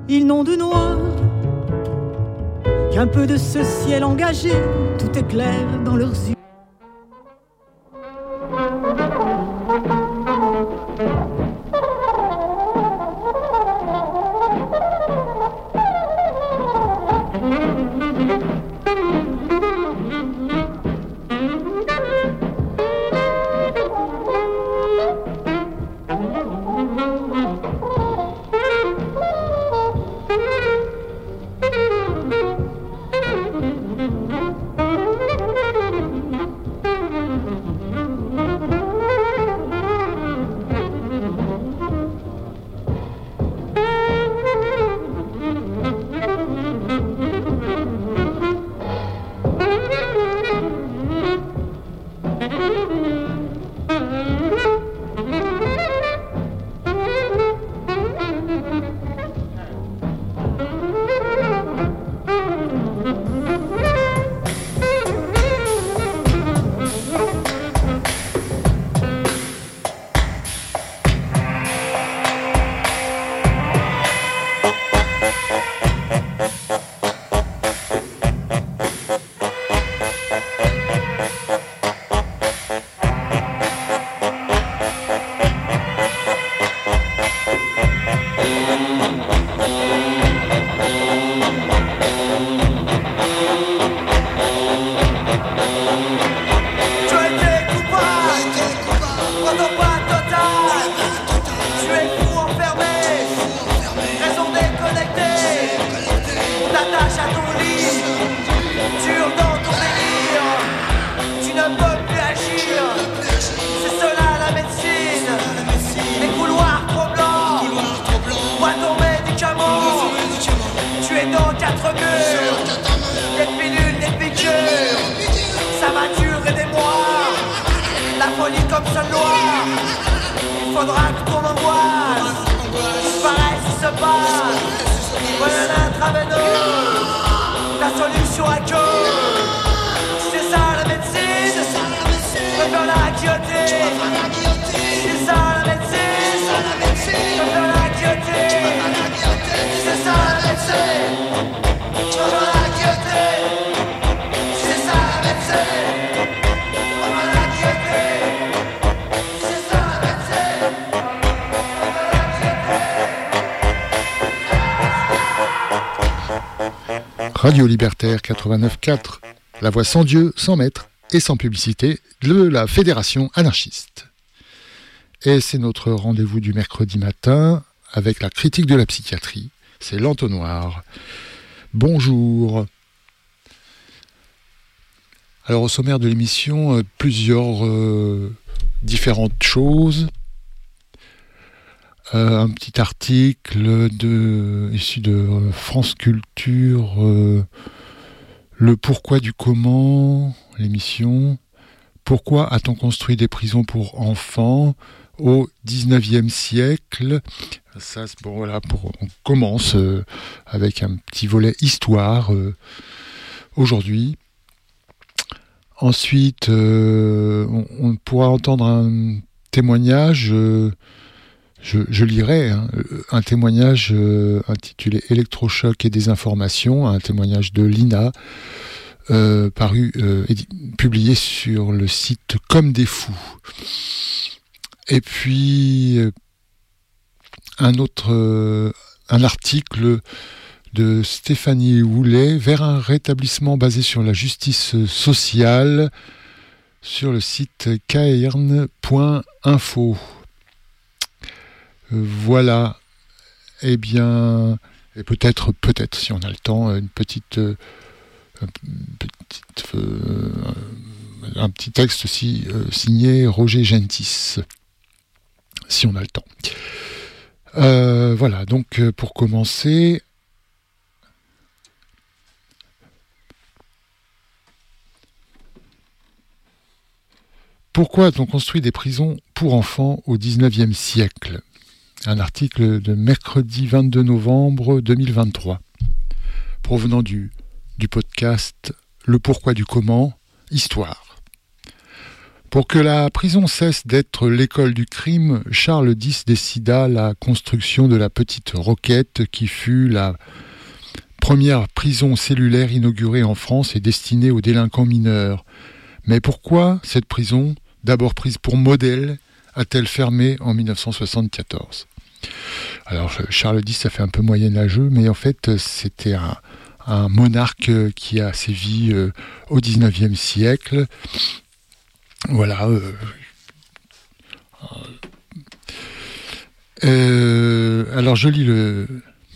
ils n'ont de noir qu'un peu de ce ciel engagé, tout est clair dans leurs yeux. Radio Libertaire 89.4, la voix sans Dieu, sans maître et sans publicité de la Fédération anarchiste. Et c'est notre rendez-vous du mercredi matin avec la critique de la psychiatrie. C'est l'entonnoir. Bonjour. Alors au sommaire de l'émission, plusieurs différentes choses. Un petit article issu de France Culture, le pourquoi du comment, l'émission. Pourquoi a-t-on construit des prisons pour enfants au 19e siècle ? Ça, bon, voilà, on commence avec un petit volet histoire aujourd'hui. Ensuite, on pourra entendre un témoignage. Je lirai un témoignage intitulé « Électrochoc et désinformation », un témoignage de Lina, publié sur le site Comme des fous. Et puis, un article de Stéphanie Houlet, « Vers un rétablissement basé sur la justice sociale » sur le site cairn.info. Voilà, eh bien, et peut-être, si on a le temps, un petit texte aussi signé Roger Gentis, si on a le temps. Voilà, donc pour commencer, pourquoi a-t-on construit des prisons pour enfants au 19e siècle ? Un article de mercredi 22 novembre 2023, provenant du podcast Le pourquoi du comment, histoire. Pour que la prison cesse d'être l'école du crime, Charles X décida la construction de la Petite Roquette, qui fut la première prison cellulaire inaugurée en France et destinée aux délinquants mineurs. Mais pourquoi cette prison, d'abord prise pour modèle, a-t-elle fermé en 1974 ? Alors Charles X, ça fait un peu moyenâgeux, mais en fait c'était un monarque qui a sévi au XIXe siècle. Voilà. Alors je lis le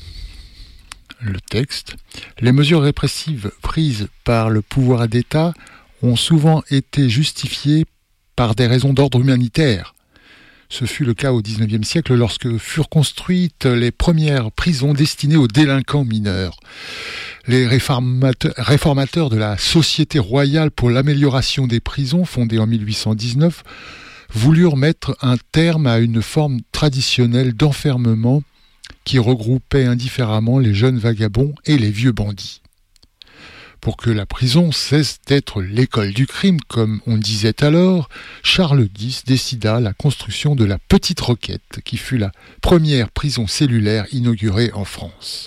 texte. Les mesures répressives prises par le pouvoir d'État ont souvent été justifiées par des raisons d'ordre humanitaire. Ce fut le cas au XIXe siècle lorsque furent construites les premières prisons destinées aux délinquants mineurs. Les réformateurs de la Société royale pour l'amélioration des prisons, fondée en 1819, voulurent mettre un terme à une forme traditionnelle d'enfermement qui regroupait indifféremment les jeunes vagabonds et les vieux bandits. Pour que la prison cesse d'être l'école du crime, comme on disait alors, Charles X décida la construction de la Petite Roquette, qui fut la première prison cellulaire inaugurée en France.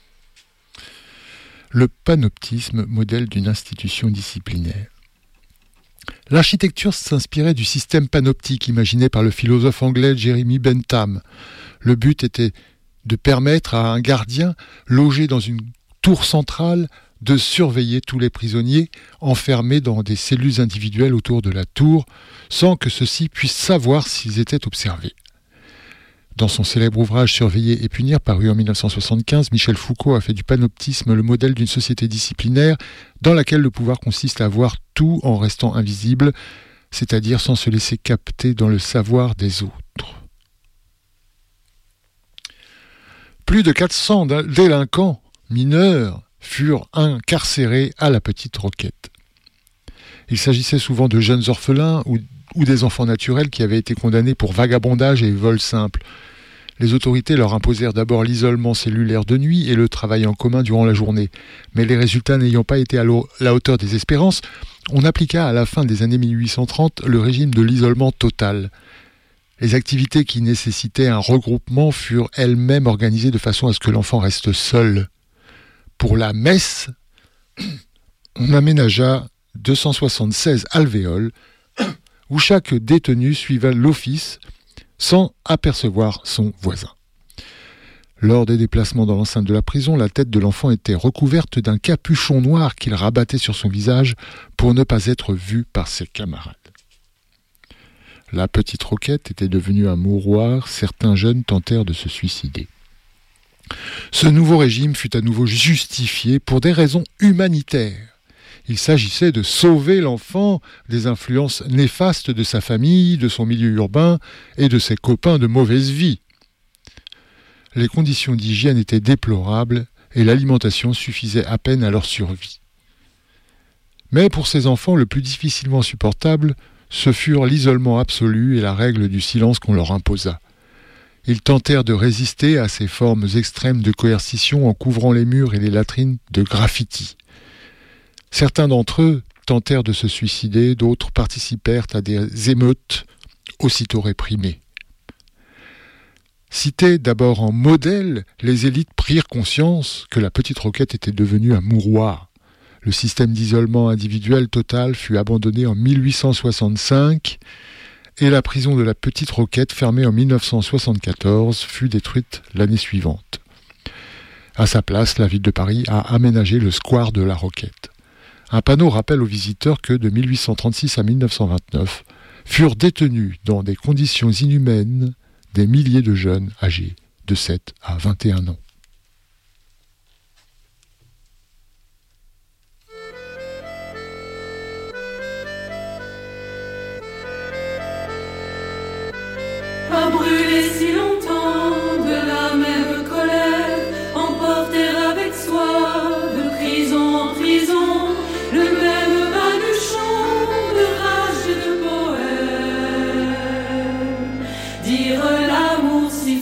Le panoptisme, modèle d'une institution disciplinaire. L'architecture s'inspirait du système panoptique imaginé par le philosophe anglais Jeremy Bentham. Le but était de permettre à un gardien logé dans une tour centrale de surveiller tous les prisonniers enfermés dans des cellules individuelles autour de la tour, sans que ceux-ci puissent savoir s'ils étaient observés. Dans son célèbre ouvrage « Surveiller et punir » paru en 1975, Michel Foucault a fait du panoptisme le modèle d'une société disciplinaire dans laquelle le pouvoir consiste à voir tout en restant invisible, c'est-à-dire sans se laisser capter dans le savoir des autres. Plus de 400 délinquants mineurs furent incarcérés à la Petite Roquette. Il s'agissait souvent de jeunes orphelins ou des enfants naturels qui avaient été condamnés pour vagabondage et vol simple. Les autorités leur imposèrent d'abord l'isolement cellulaire de nuit et le travail en commun durant la journée. Mais les résultats n'ayant pas été à la hauteur des espérances, on appliqua à la fin des années 1830 le régime de l'isolement total. Les activités qui nécessitaient un regroupement furent elles-mêmes organisées de façon à ce que l'enfant reste seul. Pour la messe, on aménagea 276 alvéoles où chaque détenu suivait l'office sans apercevoir son voisin. Lors des déplacements dans l'enceinte de la prison, la tête de l'enfant était recouverte d'un capuchon noir qu'il rabattait sur son visage pour ne pas être vu par ses camarades. La Petite Roquette était devenue un mouroir, certains jeunes tentèrent de se suicider. Ce nouveau régime fut à nouveau justifié pour des raisons humanitaires. Il s'agissait de sauver l'enfant des influences néfastes de sa famille, de son milieu urbain et de ses copains de mauvaise vie. Les conditions d'hygiène étaient déplorables et l'alimentation suffisait à peine à leur survie. Mais pour ces enfants, le plus difficilement supportable, ce furent l'isolement absolu et la règle du silence qu'on leur imposa. Ils tentèrent de résister à ces formes extrêmes de coercition en couvrant les murs et les latrines de graffitis. Certains d'entre eux tentèrent de se suicider, d'autres participèrent à des émeutes aussitôt réprimées. Citées d'abord en modèle, les élites prirent conscience que la Petite Roquette était devenue un mouroir. Le système d'isolement individuel total fut abandonné en 1865 et la prison de la Petite Roquette, fermée en 1974, fut détruite l'année suivante. À sa place, la ville de Paris a aménagé le square de la Roquette. Un panneau rappelle aux visiteurs que de 1836 à 1929 furent détenus dans des conditions inhumaines des milliers de jeunes âgés de 7 à 21 ans. A brûlé si longtemps de la même colère, emporter avec soi de prison en prison le même baluchon de rage et de poème. Dire l'amour si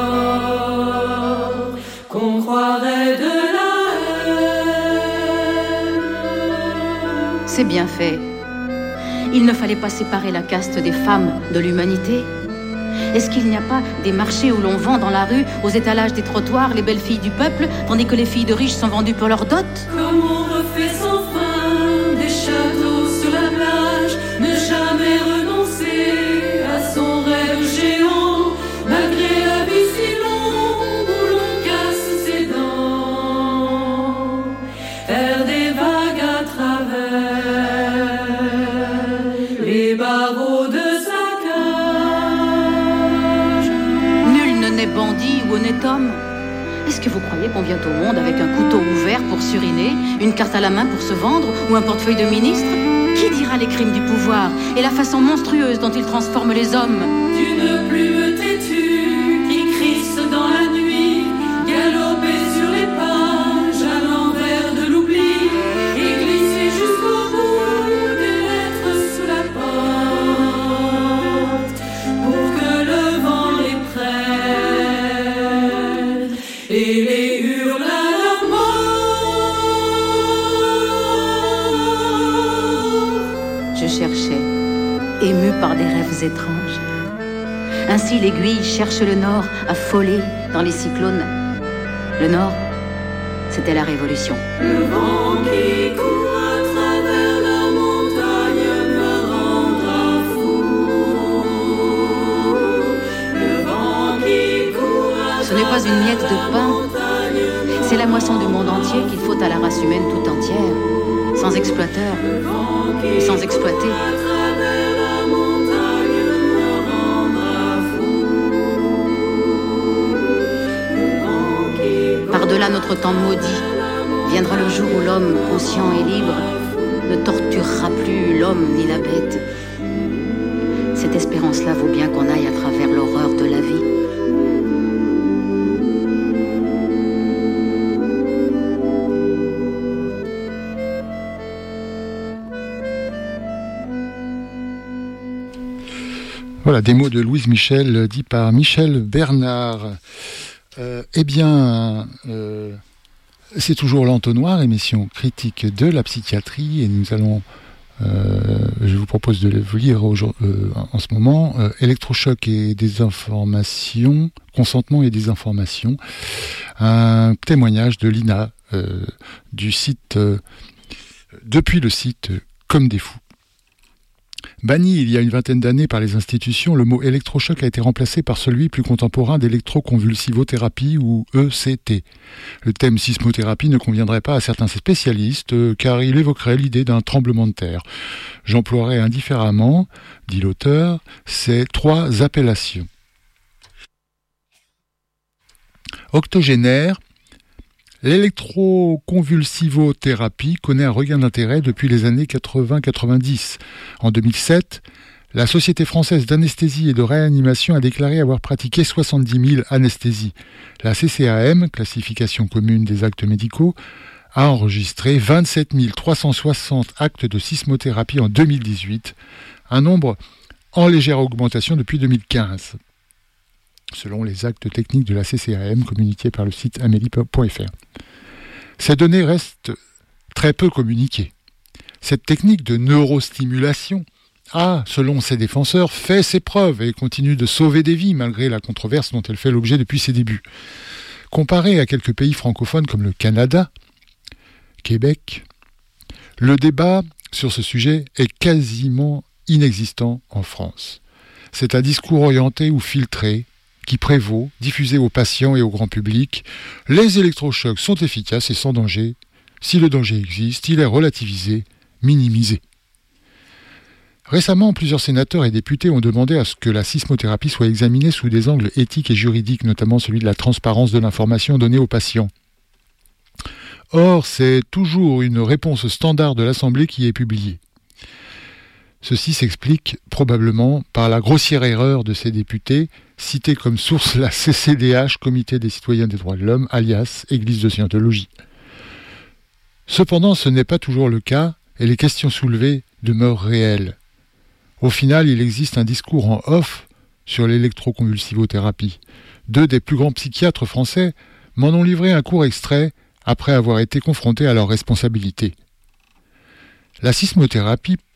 fort qu'on croirait de la haine. C'est bien fait. il ne fallait pas séparer la caste des femmes de l'humanité? Est-ce qu'il n'y a pas des marchés où l'on vend dans la rue, aux étalages des trottoirs, les belles filles du peuple, tandis que les filles de riches sont vendues pour leur dot? Comme on refait sans fin des châteaux sur la plage, ne jamais renoncer à son rêve géant, malgré la vie si longue où l'on casse ses dents, faire des vagues à travers les barreaux de sa cage. Nul ne naît bandit ou honnête homme. Est-ce que vous croyez qu'on vient au monde avec un couteau ouvert pour suriner, une carte à la main pour se vendre ou un portefeuille de ministre? Qui dira les crimes du pouvoir et la façon monstrueuse dont il transforme les hommes? D'une plume têtue qui crisse dans la nuit, galoper sur les pages à l'envers de l'oubli et glisser jusqu'au bout des lettres sous la porte pour que le vent les prenne et les hurle à la mort. Je cherchais, ému par des rêves étranges. Ainsi l'aiguille cherche le nord, affolée dans les cyclones. Le nord, c'était la révolution. Le vent qui court à travers la montagne me rendra fou. Le vent qui court à Ce n'est pas une miette de pain, montagne, c'est la moisson du monde entier qu'il faut à la race humaine tout entière, sans exploiteur et sans exploiter. à travers la montagne me rendra fou. Le vent qui Par-delà notre temps maudit, viendra le jour où l'homme, conscient et libre, ne torturera plus l'homme ni la bête. Cette espérance-là vaut bien qu'on aille à travers l'horreur de la vie. Voilà, des mots de Louise Michel, dits par Michel Bernard. C'est toujours l'Entonnoir, émission critique de la psychiatrie, et nous allons, je vous propose de vous lire en ce moment, Électrochoc et désinformation, consentement et désinformation, un témoignage de Lina du site, depuis le site Comme des fous. Banni il y a une vingtaine d'années par les institutions, le mot électrochoc a été remplacé par celui plus contemporain d'électroconvulsivothérapie ou ECT. Le thème sismothérapie ne conviendrait pas à certains spécialistes car il évoquerait l'idée d'un tremblement de terre. J'emploierai indifféremment, dit l'auteur, ces trois appellations. Octogénaire, l'électroconvulsivothérapie connaît un regain d'intérêt depuis les années 80-90. En 2007, la Société française d'anesthésie et de réanimation a déclaré avoir pratiqué 70 000 anesthésies. La CCAM, classification commune des actes médicaux, a enregistré 27 360 actes de sismothérapie en 2018, un nombre en légère augmentation depuis 2015. Selon les actes techniques de la CCAM communiqués par le site amélie.fr. Ces données restent très peu communiquées. Cette technique de neurostimulation a, selon ses défenseurs, fait ses preuves et continue de sauver des vies malgré la controverse dont elle fait l'objet depuis ses débuts. Comparé à quelques pays francophones comme le Canada, Québec, le débat sur ce sujet est quasiment inexistant en France. C'est un discours orienté ou filtré qui prévaut, diffusé aux patients et au grand public. Les électrochocs sont efficaces et sans danger. Si le danger existe, il est relativisé, minimisé. Récemment, plusieurs sénateurs et députés ont demandé à ce que la sismothérapie soit examinée sous des angles éthiques et juridiques, notamment celui de la transparence de l'information donnée aux patients. Or, c'est toujours une réponse standard de l'Assemblée qui est publiée. Ceci s'explique probablement par la grossière erreur de ces députés, cités comme source la CCDH, Comité des citoyens des droits de l'homme, alias Église de Scientologie. Cependant, ce n'est pas toujours le cas, et les questions soulevées demeurent réelles. Au final, il existe un discours en off sur l'électroconvulsivothérapie. 2 des plus grands psychiatres français m'en ont livré un court extrait après avoir été confrontés à leurs responsabilités. La sismothérapie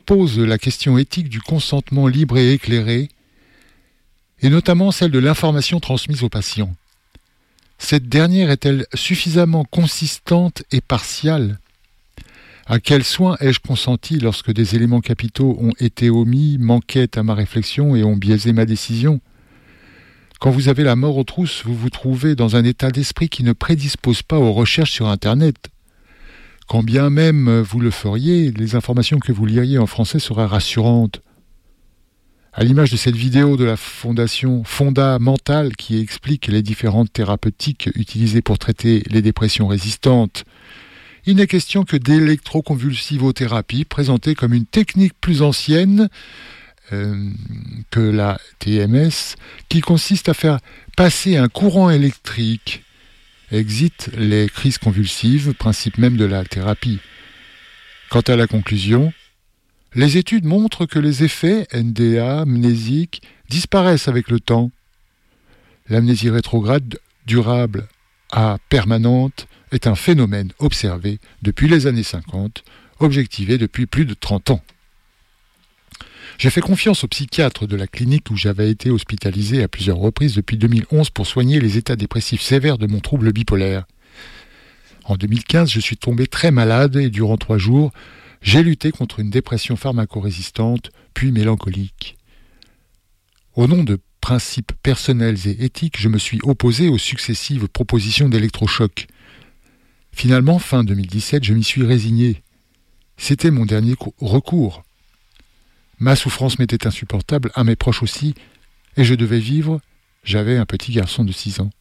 pose la question éthique du consentement libre et éclairé, et notamment celle de l'information transmise aux patients. Cette dernière est-elle suffisamment consistante et partiale ? À quels soins ai-je consenti lorsque des éléments capitaux ont été omis, manquaient à ma réflexion et ont biaisé ma décision ? Quand vous avez la mort aux trousses, vous vous trouvez dans un état d'esprit qui ne prédispose pas aux recherches sur Internet. Quand bien même vous le feriez, les informations que vous liriez en français seraient rassurantes. À l'image de cette vidéo de la fondation Fonda Mental qui explique les différentes thérapeutiques utilisées pour traiter les dépressions résistantes, il n'est question que d'électroconvulsivothérapie présentée comme une technique plus ancienne que la TMS, qui consiste à faire passer un courant électrique. Exit les crises convulsives, principe même de la thérapie. Quant à la conclusion, les études montrent que les effets NDA, amnésiques, disparaissent avec le temps. L'amnésie rétrograde durable à permanente est un phénomène observé depuis les années 50, objectivé depuis plus de 30 ans. J'ai fait confiance au psychiatre de la clinique où j'avais été hospitalisé à plusieurs reprises depuis 2011 pour soigner les états dépressifs sévères de mon trouble bipolaire. En 2015, je suis tombé très malade et durant 3 jours, j'ai lutté contre une dépression pharmacorésistante, puis mélancolique. Au nom de principes personnels et éthiques, je me suis opposé aux successives propositions d'électrochocs. Finalement, fin 2017, je m'y suis résigné. C'était mon dernier recours. Ma souffrance m'était insupportable, à mes proches aussi, et je devais vivre. J'avais un petit garçon de 6 ans.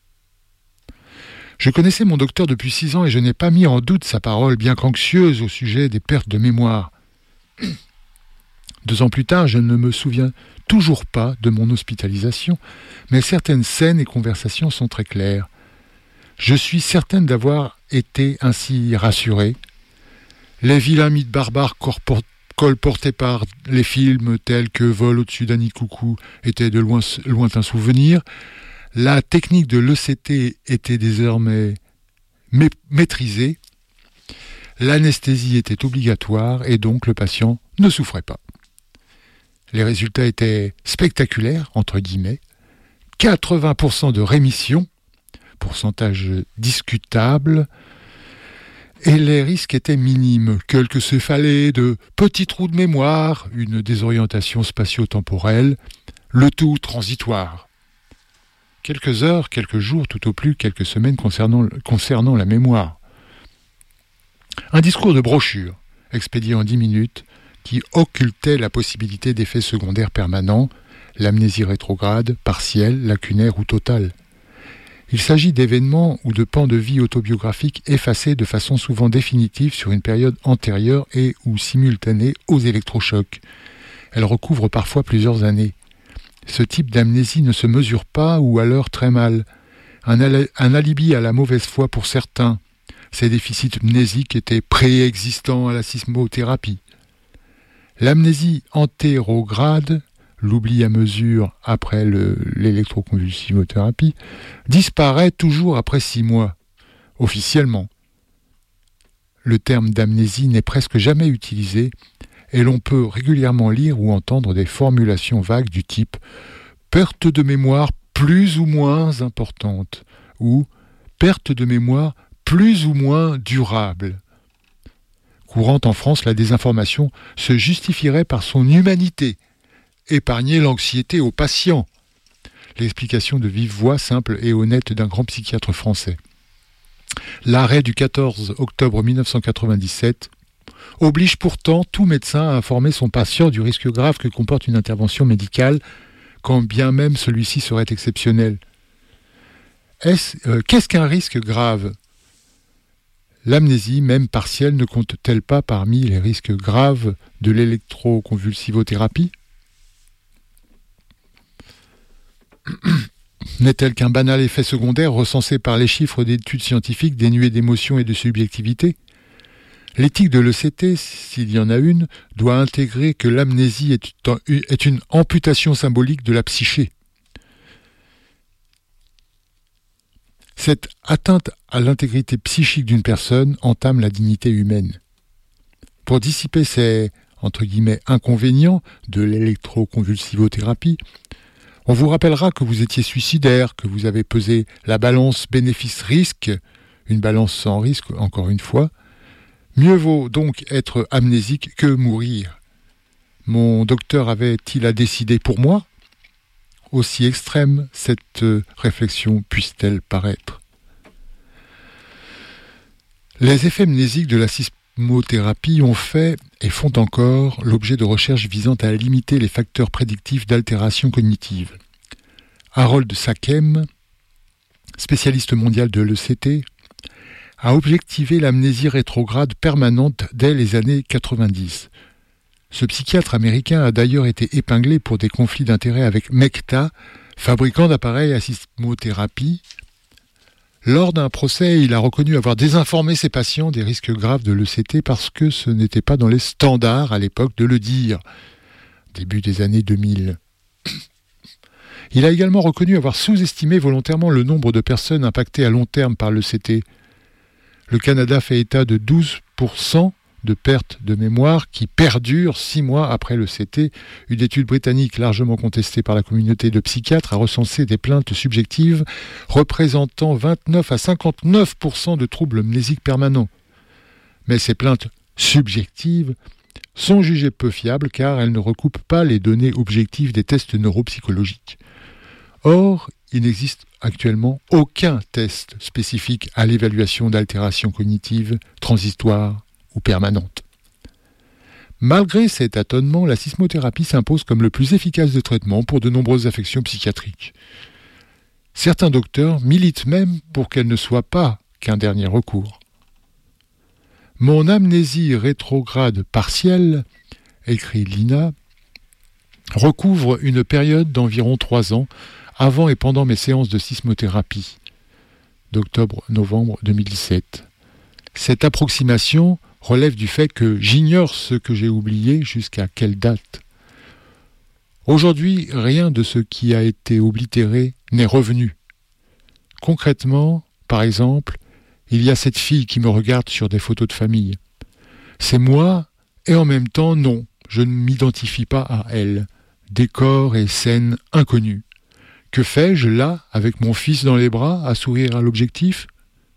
Je connaissais mon docteur depuis 6 ans et je n'ai pas mis en doute sa parole, bien qu'anxieuse au sujet des pertes de mémoire. 2 ans plus tard, je ne me souviens toujours pas de mon hospitalisation, mais certaines scènes et conversations sont très claires. Je suis certaine d'avoir été ainsi rassuré. Les vilains mythes barbares colportés par les films tels que Vol au-dessus d'un nid coucou étaient de lointains souvenirs. La technique de l'ECT était désormais maîtrisée. L'anesthésie était obligatoire et donc le patient ne souffrait pas. Les résultats étaient spectaculaires, entre guillemets. 80% de rémission, pourcentage discutable, et les risques étaient minimes. Quelques céphalées de petits trous de mémoire, une désorientation spatio-temporelle, le tout transitoire. Quelques heures, quelques jours, tout au plus quelques semaines concernant la mémoire. Un discours de brochure, expédié en 10 minutes, qui occultait la possibilité d'effets secondaires permanents, l'amnésie rétrograde, partielle, lacunaire ou totale. Il s'agit d'événements ou de pans de vie autobiographiques effacés de façon souvent définitive sur une période antérieure et ou simultanée aux électrochocs. Elle recouvre parfois plusieurs années. Ce type d'amnésie ne se mesure pas ou alors très mal. Un alibi à la mauvaise foi pour certains. Ces déficits mnésiques étaient préexistants à la sismothérapie. L'amnésie antérograde, l'oubli à mesure après l'électroconvulsivothérapie, disparaît toujours après 6 mois, officiellement. Le terme d'amnésie n'est presque jamais utilisé et l'on peut régulièrement lire ou entendre des formulations vagues du type « perte de mémoire plus ou moins importante » ou « perte de mémoire plus ou moins durable ». Courante en France, la désinformation se justifierait par son humanité. Épargner l'anxiété aux patients. L'explication de vive voix simple et honnête d'un grand psychiatre français. L'arrêt du 14 octobre 1997 oblige pourtant tout médecin à informer son patient du risque grave que comporte une intervention médicale, quand bien même celui-ci serait exceptionnel. Qu'est-ce qu'un risque grave ? L'amnésie, même partielle, ne compte-t-elle pas parmi les risques graves de l'électroconvulsivothérapie ? N'est-elle qu'un banal effet secondaire recensé par les chiffres d'études scientifiques dénuées d'émotion et de subjectivité ? L'éthique de l'ECT, s'il y en a une, doit intégrer que l'amnésie est une amputation symbolique de la psyché. Cette atteinte à l'intégrité psychique d'une personne entame la dignité humaine. Pour dissiper ces entre guillemets, inconvénients de l'électroconvulsivothérapie. On vous rappellera que vous étiez suicidaire, que vous avez pesé la balance bénéfice-risque, une balance sans risque, encore une fois. Mieux vaut donc être amnésique que mourir. Mon docteur avait-il à décider pour moi ? Aussi extrême cette réflexion puisse-t-elle paraître. Les effets mnésiques de la sismothérapie ont fait et font encore l'objet de recherches visant à limiter les facteurs prédictifs d'altération cognitive. Harold Sakem, spécialiste mondial de l'ECT, a objectivé l'amnésie rétrograde permanente dès les années 90. Ce psychiatre américain a d'ailleurs été épinglé pour des conflits d'intérêts avec Mecta, fabricant d'appareils à sismothérapie. Lors d'un procès, il a reconnu avoir désinformé ses patients des risques graves de l'ECT parce que ce n'était pas dans les standards à l'époque de le dire, début des années 2000. Il a également reconnu avoir sous-estimé volontairement le nombre de personnes impactées à long terme par l'ECT. Le Canada fait état de 12% de perte de mémoire qui perdure 6 mois après l'ECT. Une étude britannique largement contestée par la communauté de psychiatres a recensé des plaintes subjectives représentant 29 à 59% de troubles mnésiques permanents. Mais ces plaintes subjectives sont jugées peu fiables car elles ne recoupent pas les données objectives des tests neuropsychologiques. Or, il n'existe actuellement aucun test spécifique à l'évaluation d'altérations cognitives transitoires ou permanentes. Malgré cet tâtonnement, la sismothérapie s'impose comme le plus efficace de traitement pour de nombreuses affections psychiatriques. Certains docteurs militent même pour qu'elle ne soit pas qu'un dernier recours. Mon amnésie rétrograde partielle, écrit Lina, recouvre une période d'environ 3 ans avant et pendant mes séances de sismothérapie, d'octobre-novembre 2017. Cette approximation relève du fait que j'ignore ce que j'ai oublié jusqu'à quelle date. Aujourd'hui, rien de ce qui a été oblitéré n'est revenu. Concrètement, par exemple, il y a cette fille qui me regarde sur des photos de famille. C'est moi, et en même temps, non, je ne m'identifie pas à elle. Décor et scène inconnus. Que fais-je là, avec mon fils dans les bras, à sourire à l'objectif ?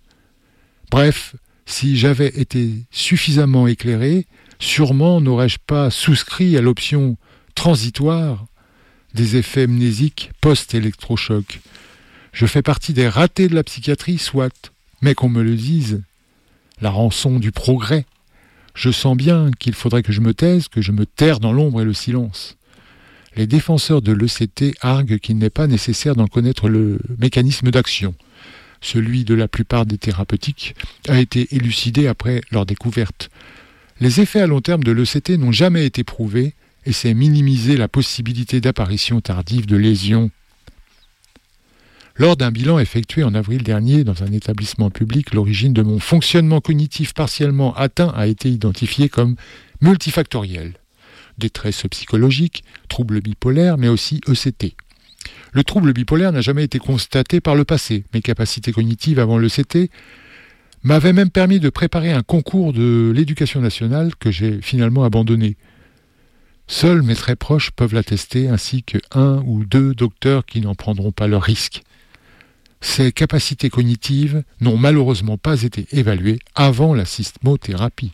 Bref, si j'avais été suffisamment éclairé, sûrement n'aurais-je pas souscrit à l'option transitoire des effets mnésiques post-électrochoc. Je fais partie des ratés de la psychiatrie, soit, mais qu'on me le dise. La rançon du progrès. Je sens bien qu'il faudrait que je me taise, que je me terre dans l'ombre et le silence. Les défenseurs de l'ECT arguent qu'il n'est pas nécessaire d'en connaître le mécanisme d'action. Celui de la plupart des thérapeutiques a été élucidé après leur découverte. Les effets à long terme de l'ECT n'ont jamais été prouvés et c'est minimiser la possibilité d'apparition tardive de lésions. Lors d'un bilan effectué en avril dernier dans un établissement public, l'origine de mon fonctionnement cognitif partiellement atteint a été identifiée comme multifactorielle. Détresse psychologique, troubles bipolaires, mais aussi ECT. Le trouble bipolaire n'a jamais été constaté par le passé. Mes capacités cognitives avant l'ECT m'avaient même permis de préparer un concours de l'éducation nationale que j'ai finalement abandonné. Seuls mes très proches peuvent l'attester, ainsi que 1 ou 2 docteurs qui n'en prendront pas leur risque. Ces capacités cognitives n'ont malheureusement pas été évaluées avant la sismothérapie.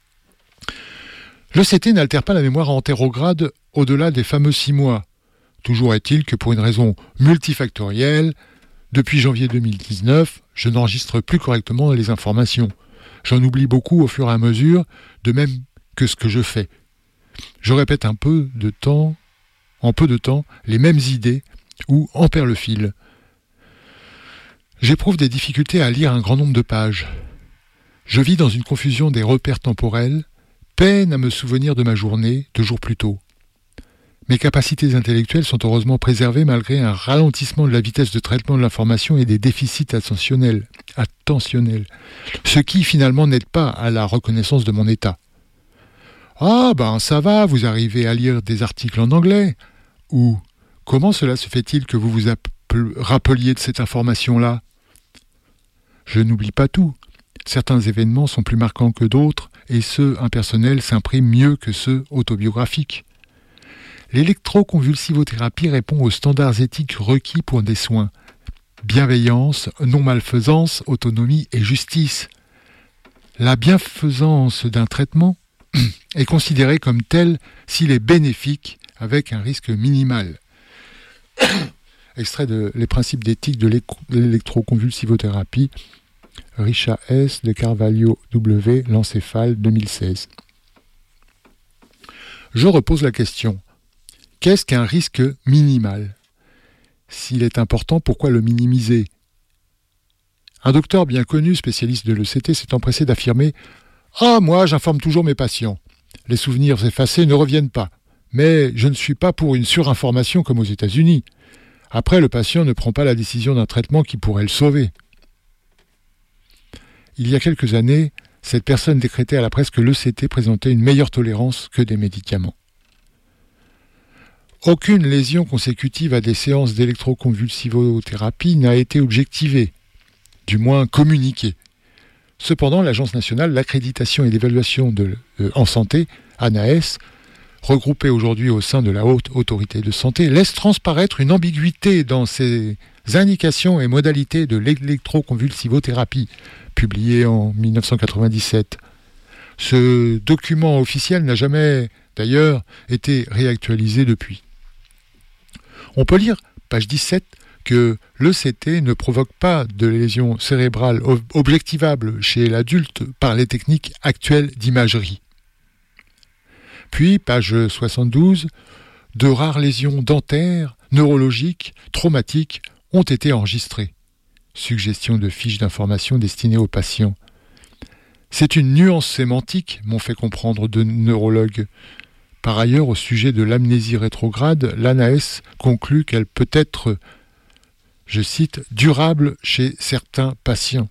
L'ECT n'altère pas la mémoire antérograde au-delà des fameux 6 mois. Toujours est-il que pour une raison multifactorielle, depuis janvier 2019, je n'enregistre plus correctement les informations. J'en oublie beaucoup au fur et à mesure, de même que ce que je fais. Je répète en peu de temps, les mêmes idées ou en perds le fil. J'éprouve des difficultés à lire un grand nombre de pages. Je vis dans une confusion des repères temporels, peine à me souvenir de ma journée 2 jours plus tôt. Mes capacités intellectuelles sont heureusement préservées malgré un ralentissement de la vitesse de traitement de l'information et des déficits attentionnels, ce qui finalement n'aide pas à la reconnaissance de mon état. « Ah ben ça va, vous arrivez à lire des articles en anglais » ou « Comment cela se fait-il que vous vous rappeliez de cette information-là » Je n'oublie pas tout. Certains événements sont plus marquants que d'autres et ceux impersonnels s'impriment mieux que ceux autobiographiques. L'électroconvulsivothérapie répond aux standards éthiques requis pour des soins. Bienveillance, non-malfaisance, autonomie et justice. La bienfaisance d'un traitement est considérée comme telle s'il est bénéfique avec un risque minimal. Extrait de Les principes d'éthique de l'électroconvulsivothérapie, Richard S. de Carvalho W. L'encéphale 2016. Je repose la question. Qu'est-ce qu'un risque minimal ? S'il est important, pourquoi le minimiser ? Un docteur bien connu, spécialiste de l'ECT, s'est empressé d'affirmer « Ah, moi, j'informe toujours mes patients. Les souvenirs effacés ne reviennent pas. Mais je ne suis pas pour une surinformation comme aux États-Unis. Après, le patient ne prend pas la décision d'un traitement qui pourrait le sauver. » Il y a quelques années, cette personne décrétait à la presse que l'ECT présentait une meilleure tolérance que des médicaments. Aucune lésion consécutive à des séances d'électroconvulsivothérapie n'a été objectivée, du moins communiquée. Cependant, l'Agence nationale de l'accréditation et l'évaluation en santé, ANAS, regroupée aujourd'hui au sein de la Haute Autorité de Santé, laisse transparaître une ambiguïté dans ses indications et modalités de l'électroconvulsivothérapie, publiée en 1997. Ce document officiel n'a jamais, d'ailleurs, été réactualisé depuis. On peut lire, page 17, que l'ECT ne provoque pas de lésions cérébrales objectivables chez l'adulte par les techniques actuelles d'imagerie. Puis, page 72, de rares lésions dentaires, neurologiques, traumatiques ont été enregistrées. Suggestion de fiches d'information destinées aux patients. C'est une nuance sémantique, m'ont fait comprendre de neurologues. Par ailleurs, au sujet de l'amnésie rétrograde, l'ANAS conclut qu'elle peut être, je cite, durable chez certains patients.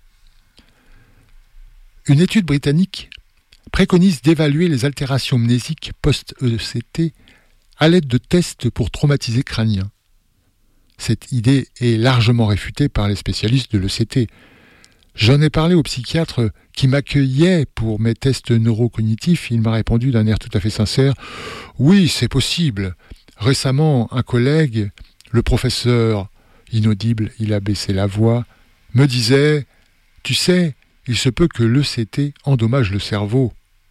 Une étude britannique préconise d'évaluer les altérations mnésiques post-ECT à l'aide de tests pour traumatisés crâniens. Cette idée est largement réfutée par les spécialistes de l'ECT. J'en ai parlé au psychiatre qui m'accueillait pour mes tests neurocognitifs. Il m'a répondu d'un air tout à fait sincère « Oui, c'est possible. Récemment, un collègue, le professeur, inaudible, il a baissé la voix, me disait « Tu sais, il se peut que l'ECT endommage le cerveau. »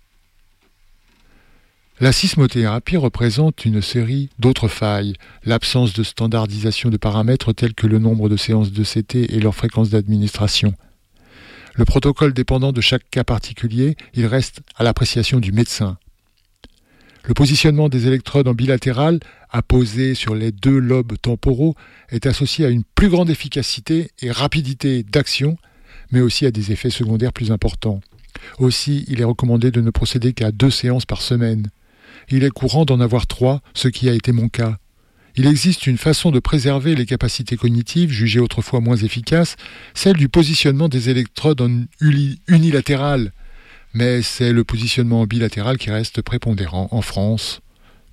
La sismothérapie représente une série d'autres failles, l'absence de standardisation de paramètres tels que le nombre de séances d'ECT et leur fréquence d'administration. Le protocole dépendant de chaque cas particulier, il reste à l'appréciation du médecin. Le positionnement des électrodes en bilatéral, apposées sur les deux lobes temporaux, est associé à une plus grande efficacité et rapidité d'action, mais aussi à des effets secondaires plus importants. Aussi, il est recommandé de ne procéder qu'à 2 séances par semaine. Il est courant d'en avoir 3, ce qui a été mon cas. Il existe une façon de préserver les capacités cognitives, jugées autrefois moins efficaces, celle du positionnement des électrodes en unilatéral. Mais c'est le positionnement en bilatéral qui reste prépondérant en France. Pourquoi ?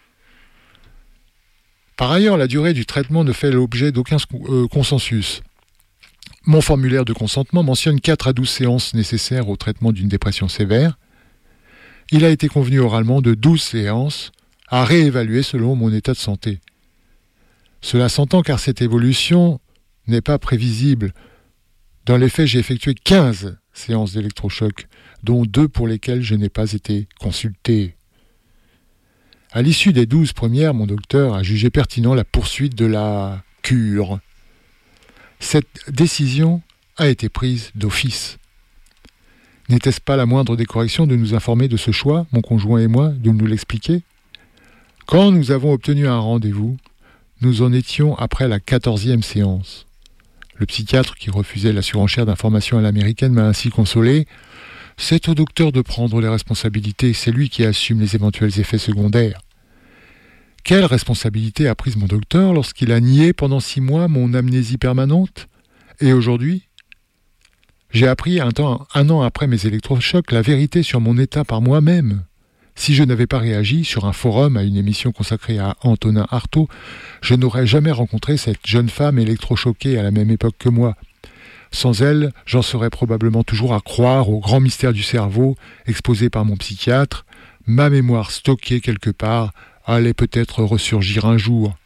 Par ailleurs, la durée du traitement ne fait l'objet d'aucun consensus. Mon formulaire de consentement mentionne 4 à 12 séances nécessaires au traitement d'une dépression sévère. Il a été convenu oralement de 12 séances à réévaluer selon mon état de santé. Cela s'entend car cette évolution n'est pas prévisible. Dans les faits, j'ai effectué 15 séances d'électrochoc, dont 2 pour lesquelles je n'ai pas été consulté. À l'issue des 12 premières, mon docteur a jugé pertinent la poursuite de la cure. Cette décision a été prise d'office. N'était-ce pas la moindre des corrections de nous informer de ce choix, mon conjoint et moi, de nous l'expliquer ? Quand nous avons obtenu un rendez-vous, nous en étions après la 14e séance. Le psychiatre qui refusait la surenchère d'informations à l'américaine m'a ainsi consolé. C'est au docteur de prendre les responsabilités, c'est lui qui assume les éventuels effets secondaires. Quelle responsabilité a prise mon docteur lorsqu'il a nié pendant 6 mois mon amnésie permanente ? Et aujourd'hui ? J'ai appris un an après mes électrochocs la vérité sur mon état par moi-même. Si je n'avais pas réagi sur un forum à une émission consacrée à Antonin Artaud, je n'aurais jamais rencontré cette jeune femme électrochoquée à la même époque que moi. Sans elle, j'en serais probablement toujours à croire au grand mystère du cerveau exposé par mon psychiatre. Ma mémoire stockée quelque part allait peut-être ressurgir un jour.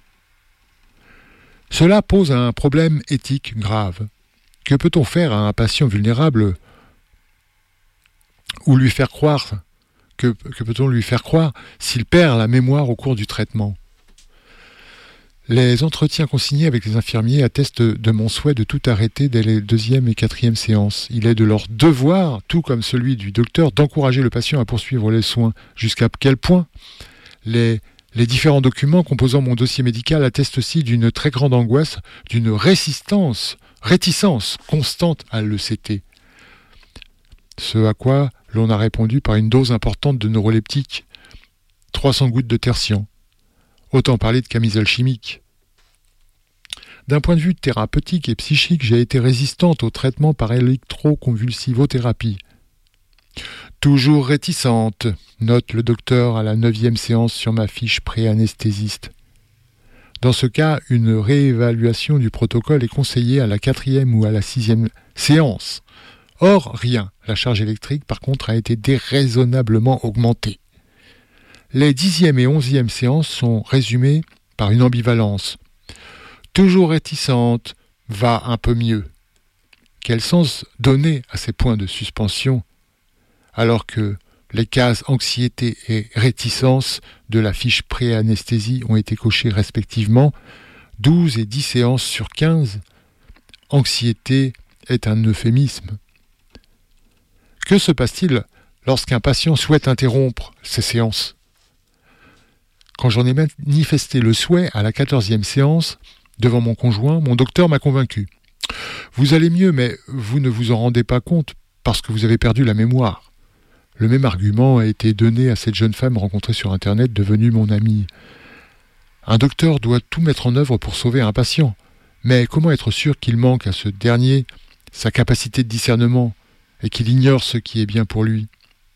Cela pose un problème éthique grave. Que peut-on faire à un patient vulnérable ou lui faire croire que peut-on lui faire croire s'il perd la mémoire au cours du traitement ? Les entretiens consignés avec les infirmiers attestent de mon souhait de tout arrêter dès les 2e et 4e séances. Il est de leur devoir, tout comme celui du docteur, d'encourager le patient à poursuivre les soins. Jusqu'à quel point ? Les différents documents composant mon dossier médical attestent aussi d'une très grande angoisse, d'une réticence constante à l'ECT. Ce à quoi l'on a répondu par une dose importante de neuroleptique, 300 gouttes de tertian. Autant parler de camisole chimique. D'un point de vue thérapeutique et psychique, j'ai été résistante au traitement par électroconvulsivothérapie. Toujours réticente, note le docteur à la 9e séance sur ma fiche pré-anesthésiste. Dans ce cas, une réévaluation du protocole est conseillée à la 4e ou à la 6e séance. Or, rien. La charge électrique, par contre, a été déraisonnablement augmentée. Les 10e et 11e séances sont résumées par une ambivalence. Toujours réticente, va un peu mieux. Quel sens donner à ces points de suspension alors que les cases anxiété et réticence de la fiche pré-anesthésie ont été cochées respectivement 12 et 10 séances sur 15. Anxiété est un euphémisme. Que se passe-t-il lorsqu'un patient souhaite interrompre ces séances ? Quand j'en ai manifesté le souhait à la 14e séance, devant mon conjoint, mon docteur m'a convaincu. Vous allez mieux, mais vous ne vous en rendez pas compte parce que vous avez perdu la mémoire. Le même argument a été donné à cette jeune femme rencontrée sur Internet, devenue mon amie. Un docteur doit tout mettre en œuvre pour sauver un patient. Mais comment être sûr qu'il manque à ce dernier sa capacité de discernement et qu'il ignore ce qui est bien pour lui ?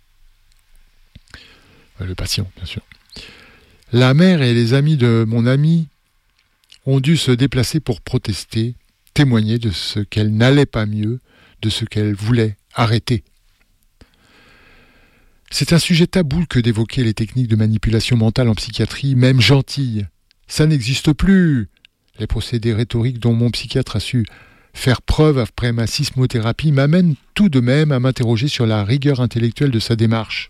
Le patient, bien sûr. La mère et les amis de mon ami ont dû se déplacer pour protester, témoigner de ce qu'elle n'allait pas mieux, de ce qu'elle voulait arrêter. C'est un sujet tabou que d'évoquer les techniques de manipulation mentale en psychiatrie, même gentilles. Ça n'existe plus. Les procédés rhétoriques dont mon psychiatre a su faire preuve après ma sismothérapie m'amènent tout de même à m'interroger sur la rigueur intellectuelle de sa démarche.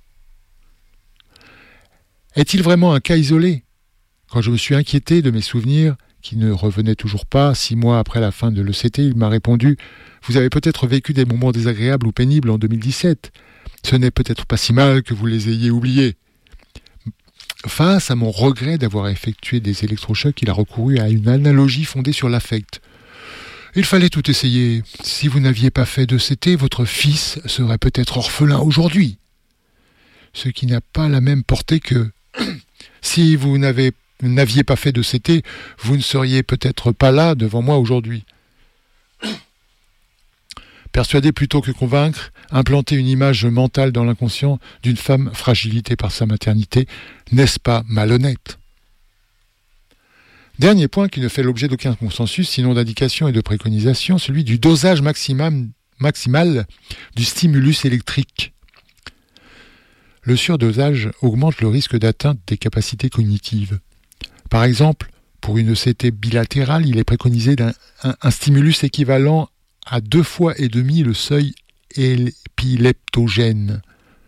Est-il vraiment un cas isolé ? Quand je me suis inquiété de mes souvenirs, qui ne revenaient toujours pas, 6 mois après la fin de l'ECT, il m'a répondu « Vous avez peut-être vécu des moments désagréables ou pénibles en 2017. Ce n'est peut-être pas si mal que vous les ayez oubliés. » Face à mon regret d'avoir effectué des électrochocs, il a recouru à une analogie fondée sur l'affect. Il fallait tout essayer. Si vous n'aviez pas fait d'ECT, votre fils serait peut-être orphelin aujourd'hui. Ce qui n'a pas la même portée que si vous n'aviez pas fait d'ECT, vous ne seriez peut-être pas là devant moi aujourd'hui. Persuader plutôt que convaincre, implanter une image mentale dans l'inconscient d'une femme fragilitée par sa maternité, n'est-ce pas malhonnête ? Dernier point qui ne fait l'objet d'aucun consensus, sinon d'indication et de préconisation, celui du dosage maximal du stimulus électrique. Le surdosage augmente le risque d'atteinte des capacités cognitives. Par exemple, pour une ECT bilatérale, il est préconisé un stimulus équivalent à 2,5 fois le seuil épileptogène.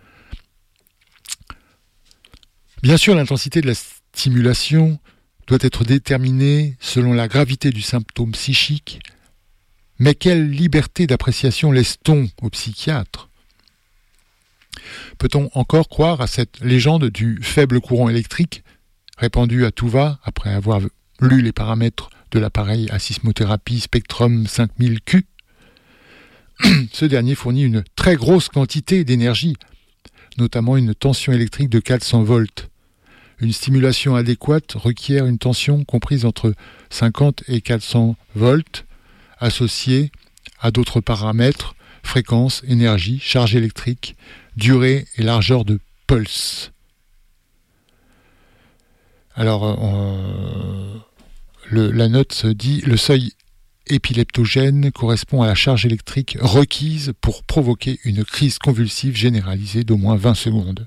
Bien sûr, l'intensité de la stimulation doit être déterminée selon la gravité du symptôme psychique, mais quelle liberté d'appréciation laisse-t-on au psychiatre ? Peut-on encore croire à cette légende du faible courant électrique, répandue à tout va après avoir lu les paramètres de l'appareil à sismothérapie Spectrum 5000Q ? Ce dernier fournit une très grosse quantité d'énergie, notamment une tension électrique de 400 volts. Une stimulation adéquate requiert une tension comprise entre 50 et 400 volts, associée à d'autres paramètres, fréquence, énergie, charge électrique, durée et largeur de pulse. Alors, la note dit le seuil épileptogène correspond à la charge électrique requise pour provoquer une crise convulsive généralisée d'au moins 20 secondes.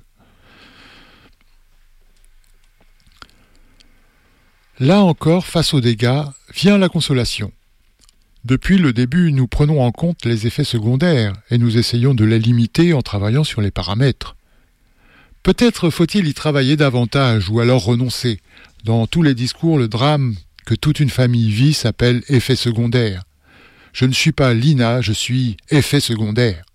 Là encore, face aux dégâts, vient la consolation. Depuis le début, nous prenons en compte les effets secondaires et nous essayons de les limiter en travaillant sur les paramètres. Peut-être faut-il y travailler davantage ou alors renoncer. Dans tous les discours, le drame que toute une famille vit s'appelle effet secondaire. Je ne suis pas Lina, je suis effet secondaire.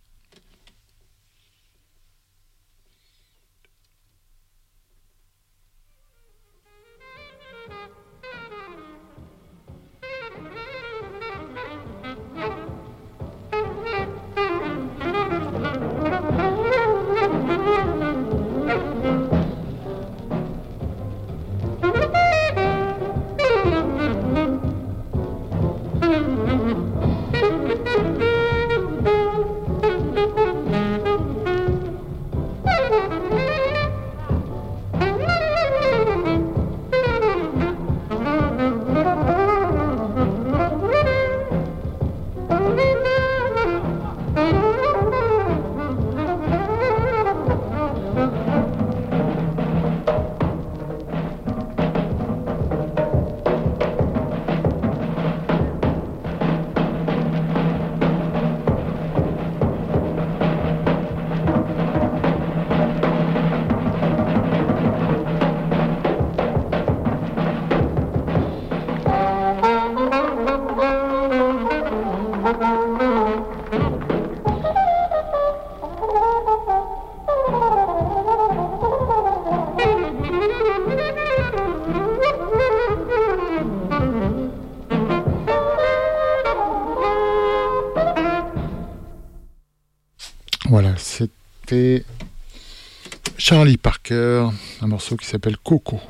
Voilà, c'était Charlie Parker, un morceau qui s'appelle Coco.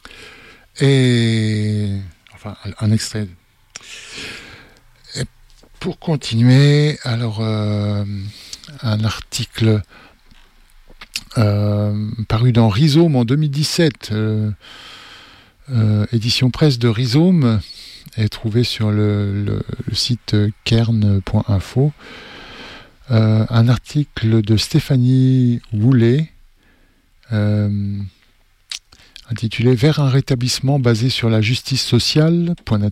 Et enfin, un extrait. Et pour continuer, alors un article paru dans Rhizome en 2017, édition presse de Rhizome, est trouvé sur le site kern.info. Un article de Stéphanie Woolley intitulé « Vers un rétablissement basé sur la justice sociale ?»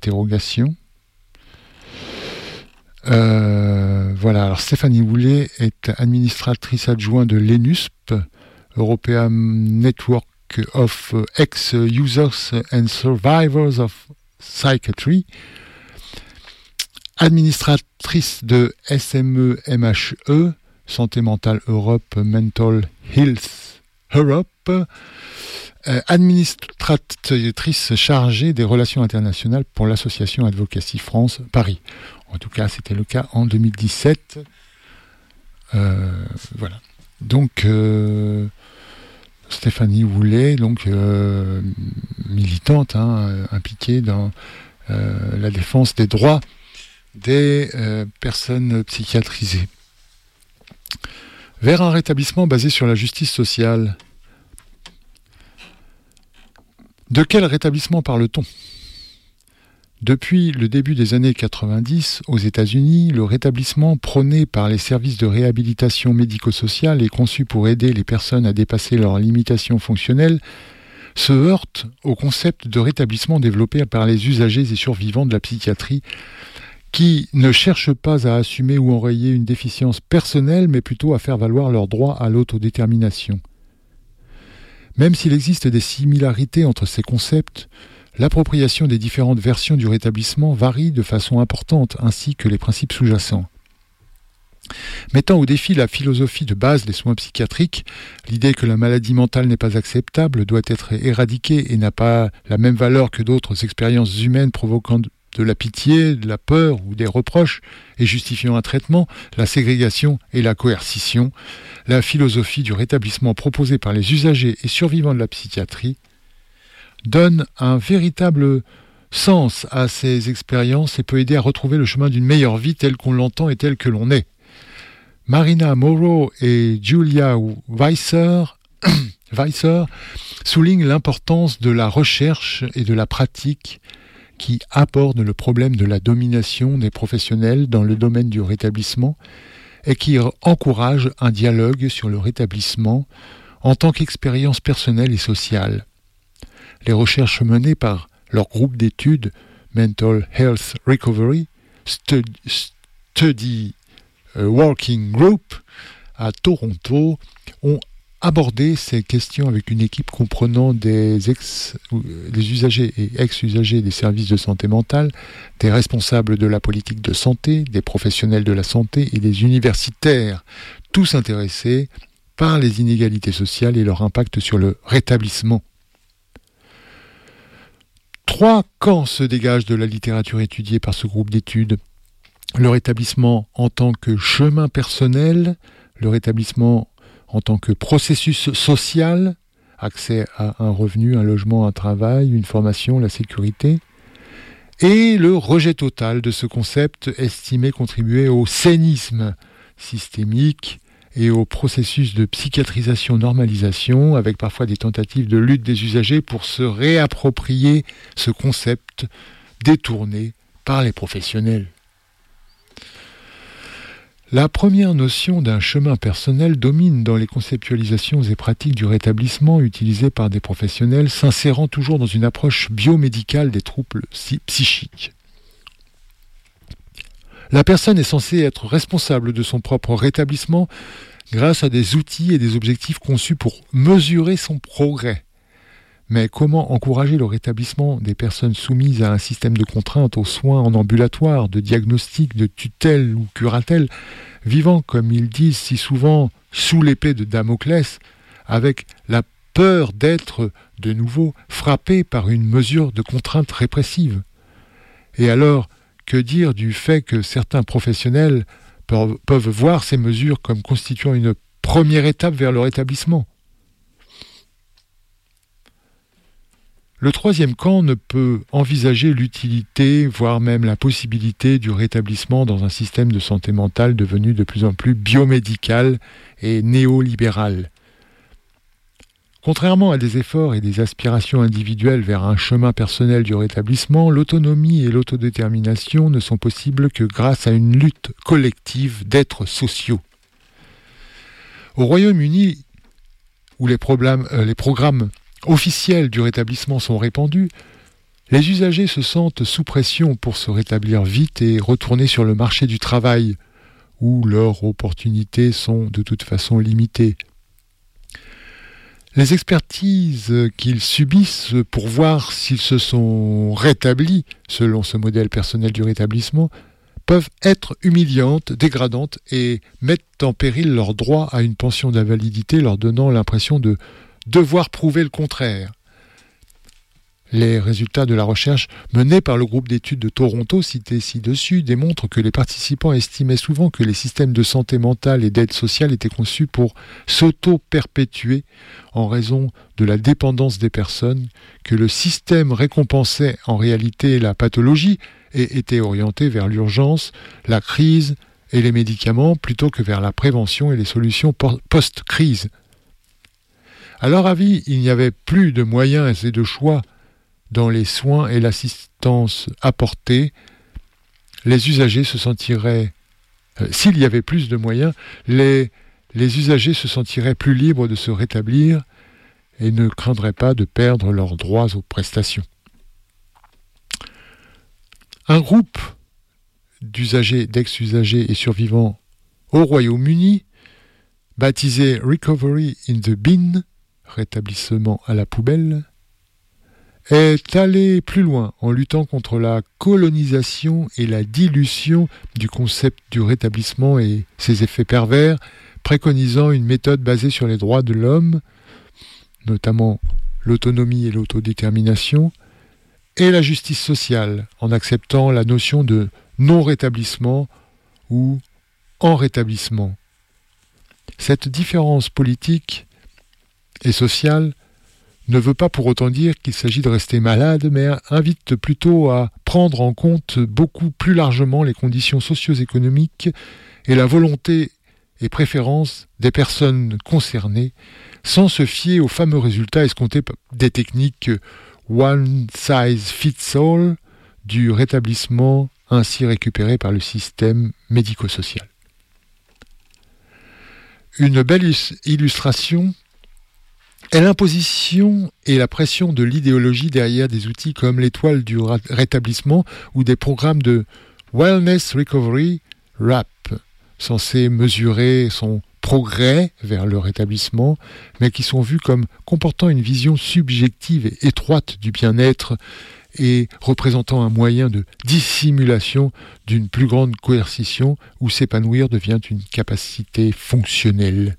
Voilà, alors Stéphanie Woolley est administratrice adjointe de l'ENUSP, European Network of Ex-Users and Survivors of Psychiatry, administratrice de SME-MHE, Santé Mentale Europe, Mental Health Europe, administratrice chargée des relations internationales pour l'association Advocacy France Paris. En tout cas, c'était le cas en 2017. Voilà. Donc, Stéphanie Woolley, donc militante, impliquée dans la défense des droits des personnes psychiatrisées. Vers un rétablissement basé sur la justice sociale. De quel rétablissement parle-t-on ? Depuis le début des années 90, aux États-Unis, le rétablissement prôné par les services de réhabilitation médico-sociale et conçu pour aider les personnes à dépasser leurs limitations fonctionnelles se heurte au concept de rétablissement développé par les usagers et survivants de la psychiatrie qui ne cherchent pas à assumer ou enrayer une déficience personnelle, mais plutôt à faire valoir leur droit à l'autodétermination. Même s'il existe des similarités entre ces concepts, l'appropriation des différentes versions du rétablissement varie de façon importante, ainsi que les principes sous-jacents. Mettant au défi la philosophie de base des soins psychiatriques, l'idée que la maladie mentale n'est pas acceptable, doit être éradiquée et n'a pas la même valeur que d'autres expériences humaines provoquant de la pitié, de la peur ou des reproches et justifiant un traitement, la ségrégation et la coercition, la philosophie du rétablissement proposée par les usagers et survivants de la psychiatrie donne un véritable sens à ces expériences et peut aider à retrouver le chemin d'une meilleure vie telle qu'on l'entend et telle que l'on est. Marina Morrow et Julia Weiser soulignent l'importance de la recherche et de la pratique qui aborde le problème de la domination des professionnels dans le domaine du rétablissement et qui encourage un dialogue sur le rétablissement en tant qu'expérience personnelle et sociale. Les recherches menées par leur groupe d'études Mental Health Recovery Study Working Group à Toronto ont abordé ces questions avec une équipe comprenant des usagers et ex-usagers des services de santé mentale, des responsables de la politique de santé, des professionnels de la santé et des universitaires, tous intéressés par les inégalités sociales et leur impact sur le rétablissement. 3 camps se dégagent de la littérature étudiée par ce groupe d'études. Le rétablissement en tant que chemin personnel, le rétablissement en tant que processus social, accès à un revenu, un logement, un travail, une formation, la sécurité, et le rejet total de ce concept estimé contribuer au sénisme systémique et au processus de psychiatrisation-normalisation, avec parfois des tentatives de lutte des usagers pour se réapproprier ce concept détourné par les professionnels. La première notion d'un chemin personnel domine dans les conceptualisations et pratiques du rétablissement utilisées par des professionnels s'insérant toujours dans une approche biomédicale des troubles psychiques. La personne est censée être responsable de son propre rétablissement grâce à des outils et des objectifs conçus pour mesurer son progrès. Mais comment encourager le rétablissement des personnes soumises à un système de contraintes aux soins en ambulatoire, de diagnostic, de tutelle ou curatelle, vivant, comme ils disent si souvent, sous l'épée de Damoclès, avec la peur d'être, de nouveau, frappés par une mesure de contrainte répressive? Et alors, que dire du fait que certains professionnels peuvent voir ces mesures comme constituant une première étape vers le rétablissement? Le troisième camp ne peut envisager l'utilité, voire même la possibilité du rétablissement dans un système de santé mentale devenu de plus en plus biomédical et néolibéral. Contrairement à des efforts et des aspirations individuelles vers un chemin personnel du rétablissement, l'autonomie et l'autodétermination ne sont possibles que grâce à une lutte collective d'êtres sociaux. Au Royaume-Uni, où les programmes officiels du rétablissement sont répandus, les usagers se sentent sous pression pour se rétablir vite et retourner sur le marché du travail, où leurs opportunités sont de toute façon limitées. Les expertises qu'ils subissent pour voir s'ils se sont rétablis selon ce modèle personnel du rétablissement peuvent être humiliantes, dégradantes et mettent en péril leur droit à une pension d'invalidité, leur donnant l'impression de devoir prouver le contraire. Les résultats de la recherche menée par le groupe d'études de Toronto cité ci-dessus démontrent que les participants estimaient souvent que les systèmes de santé mentale et d'aide sociale étaient conçus pour s'auto-perpétuer en raison de la dépendance des personnes, que le système récompensait en réalité la pathologie et était orienté vers l'urgence, la crise et les médicaments plutôt que vers la prévention et les solutions post-crise. À leur avis, il n'y avait plus de moyens et de choix dans les soins et l'assistance apportée. Les usagers se sentiraient, s'il y avait plus de moyens, les usagers se sentiraient plus libres de se rétablir et ne craindraient pas de perdre leurs droits aux prestations. Un groupe d'usagers, d'ex-usagers et survivants au Royaume-Uni, baptisé Recovery in the Bin, rétablissement à la poubelle, est allé plus loin en luttant contre la colonisation et la dilution du concept du rétablissement et ses effets pervers, préconisant une méthode basée sur les droits de l'homme, notamment l'autonomie et l'autodétermination, et la justice sociale, en acceptant la notion de non-rétablissement ou en rétablissement. Cette différence politique et sociale ne veut pas pour autant dire qu'il s'agit de rester malade, mais invite plutôt à prendre en compte beaucoup plus largement les conditions socio-économiques et la volonté et préférences des personnes concernées, sans se fier aux fameux résultats escomptés des techniques one size fits all du rétablissement ainsi récupéré par le système médico-social. Une belle illustration est l'imposition et la pression de l'idéologie derrière des outils comme l'étoile du rétablissement ou des programmes de Wellness Recovery RAP, censés mesurer son progrès vers le rétablissement, mais qui sont vus comme comportant une vision subjective et étroite du bien-être et représentant un moyen de dissimulation d'une plus grande coercition où s'épanouir devient une capacité fonctionnelle.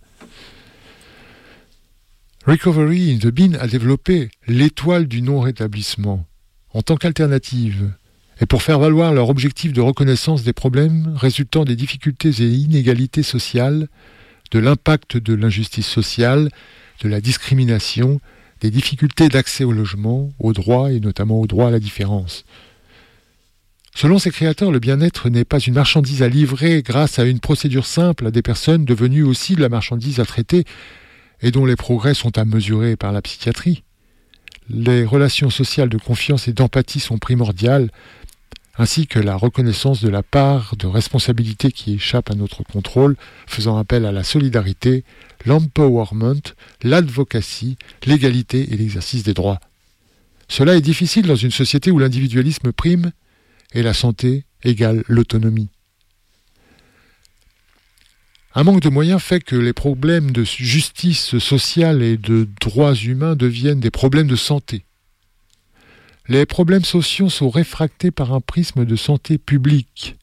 Recovery in the Bin a développé l'étoile du non-rétablissement en tant qu'alternative et pour faire valoir leur objectif de reconnaissance des problèmes résultant des difficultés et inégalités sociales, de l'impact de l'injustice sociale, de la discrimination, des difficultés d'accès au logement, aux droits et notamment au droit à la différence. Selon ses créateurs, le bien-être n'est pas une marchandise à livrer grâce à une procédure simple à des personnes devenues aussi de la marchandise à traiter et dont les progrès sont à mesurer par la psychiatrie. Les relations sociales de confiance et d'empathie sont primordiales, ainsi que la reconnaissance de la part de responsabilité qui échappe à notre contrôle, faisant appel à la solidarité, l'empowerment, l'advocacy, l'égalité et l'exercice des droits. Cela est difficile dans une société où l'individualisme prime et la santé égale l'autonomie. Un manque de moyens fait que les problèmes de justice sociale et de droits humains deviennent des problèmes de santé. Les problèmes sociaux sont réfractés par un prisme de santé publique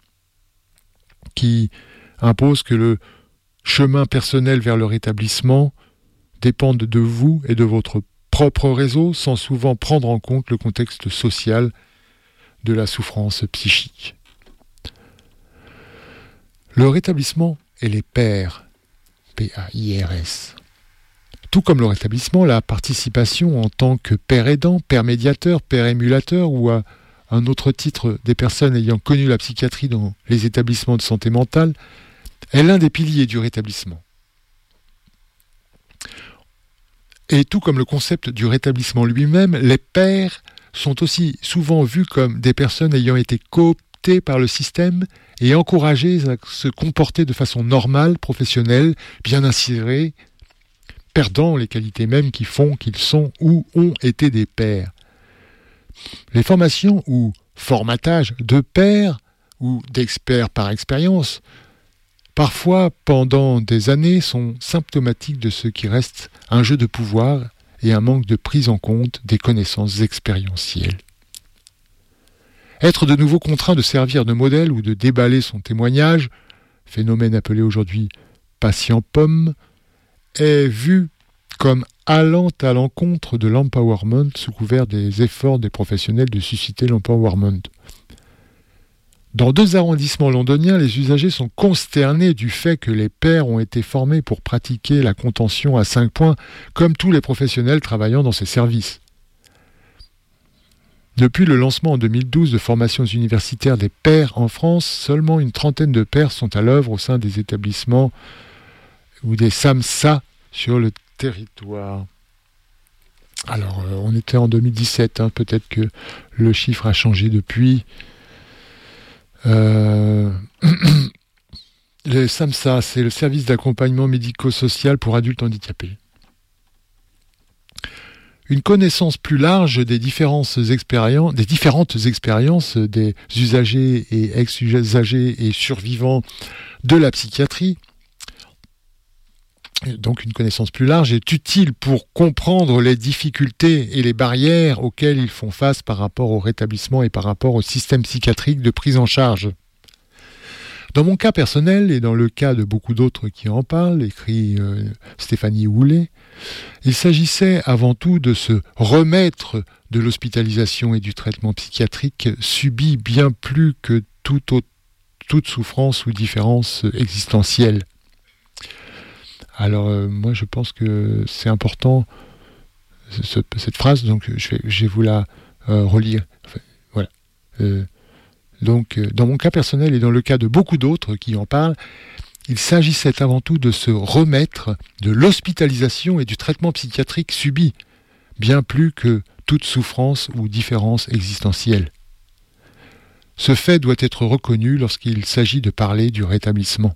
qui impose que le chemin personnel vers le rétablissement dépende de vous et de votre propre réseau sans souvent prendre en compte le contexte social de la souffrance psychique. Le rétablissement et les pairs, P-A-I-R-S. Tout comme le rétablissement, la participation en tant que père aidant, père médiateur, père émulateur ou à un autre titre des personnes ayant connu la psychiatrie dans les établissements de santé mentale est l'un des piliers du rétablissement. Et tout comme le concept du rétablissement lui-même, les pairs sont aussi souvent vus comme des personnes ayant été cooptées par le système et encouragées à se comporter de façon normale, professionnelle, bien insérées, perdant les qualités mêmes qui font qu'ils sont ou ont été des pairs. Les formations ou formatages de pairs ou d'experts par expérience, parfois pendant des années, sont symptomatiques de ce qui reste un jeu de pouvoir et un manque de prise en compte des connaissances expérientielles. Être de nouveau contraint de servir de modèle ou de déballer son témoignage, phénomène appelé aujourd'hui patient pomme, est vu comme allant à l'encontre de l'empowerment sous couvert des efforts des professionnels de susciter l'empowerment. Dans 2 arrondissements londoniens, les usagers sont consternés du fait que les pairs ont été formés pour pratiquer la contention à 5 points, comme tous les professionnels travaillant dans ces services. Depuis le lancement en 2012 de formations universitaires des pairs en France, seulement une trentaine de pairs sont à l'œuvre au sein des établissements ou des SAMSA sur le territoire. Alors, on était en 2017, peut-être que le chiffre a changé depuis. Les SAMSA, c'est le service d'accompagnement médico-social pour adultes handicapés. Une connaissance plus large des différentes expériences des usagers et ex-usagers et survivants de la psychiatrie, donc une connaissance plus large, est utile pour comprendre les difficultés et les barrières auxquelles ils font face par rapport au rétablissement et par rapport au système psychiatrique de prise en charge. Dans mon cas personnel, et dans le cas de beaucoup d'autres qui en parlent, écrit Stéphanie Houlet, il s'agissait avant tout de se remettre de l'hospitalisation et du traitement psychiatrique subi bien plus que toute souffrance ou différence existentielle. Alors moi je pense que c'est important, cette phrase, donc je vais vous la relire. Enfin, voilà. Donc, dans mon cas personnel et dans le cas de beaucoup d'autres qui en parlent, il s'agissait avant tout de se remettre de l'hospitalisation et du traitement psychiatrique subi, bien plus que toute souffrance ou différence existentielle. Ce fait doit être reconnu lorsqu'il s'agit de parler du rétablissement.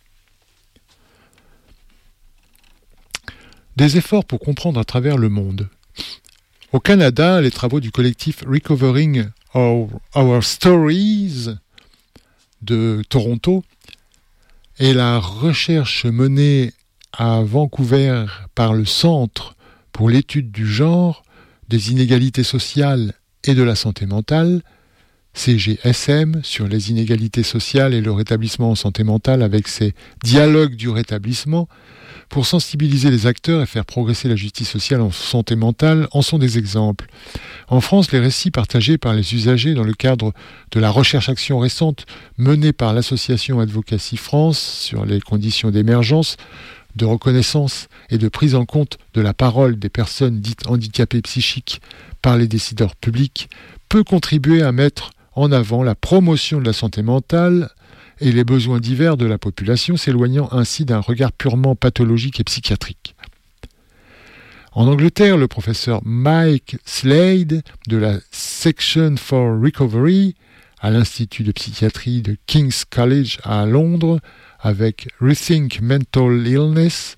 Des efforts pour comprendre à travers le monde. Au Canada, les travaux du collectif Recovering Our Stories de Toronto et la recherche menée à Vancouver par le Centre pour l'étude du genre, des inégalités sociales et de la santé mentale, CGSM, sur les inégalités sociales et le rétablissement en santé mentale avec ses dialogues du rétablissement, pour sensibiliser les acteurs et faire progresser la justice sociale en santé mentale, en sont des exemples. En France, les récits partagés par les usagers dans le cadre de la recherche-action récente menée par l'association Advocacy France sur les conditions d'émergence, de reconnaissance et de prise en compte de la parole des personnes dites handicapées psychiques par les décideurs publics, peut contribuer à mettre en avant la promotion de la santé mentale et les besoins divers de la population, s'éloignant ainsi d'un regard purement pathologique et psychiatrique. En Angleterre, le professeur Mike Slade de la Section for Recovery à l'Institut de psychiatrie de King's College à Londres, avec Rethink Mental Illness,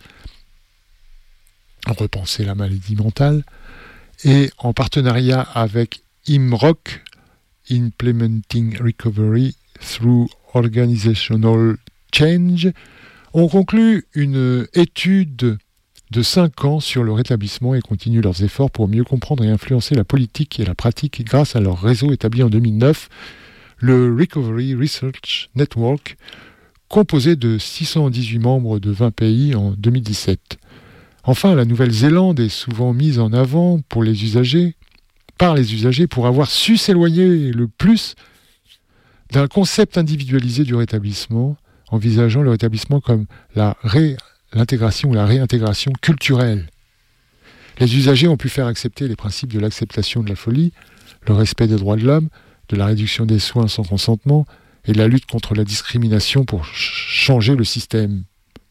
repenser la maladie mentale, et en partenariat avec IMROC, Implementing Recovery Through Organizational Change, ont conclu une étude de 5 ans sur le rétablissement et continuent leurs efforts pour mieux comprendre et influencer la politique et la pratique grâce à leur réseau établi en 2009, le Recovery Research Network, composé de 618 membres de 20 pays en 2017. Enfin, la Nouvelle-Zélande est souvent mise en avant par les usagers pour avoir su s'éloigner le plus d'un concept individualisé du rétablissement, envisageant le rétablissement comme l'intégration ou la réintégration culturelle. Les usagers ont pu faire accepter les principes de l'acceptation de la folie, le respect des droits de l'homme, de la réduction des soins sans consentement et de la lutte contre la discrimination pour changer le système.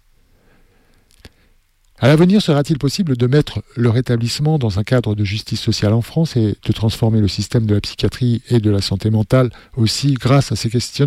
À l'avenir, sera-t-il possible de mettre le rétablissement dans un cadre de justice sociale en France et de transformer le système de la psychiatrie et de la santé mentale aussi grâce à ces questionnements ?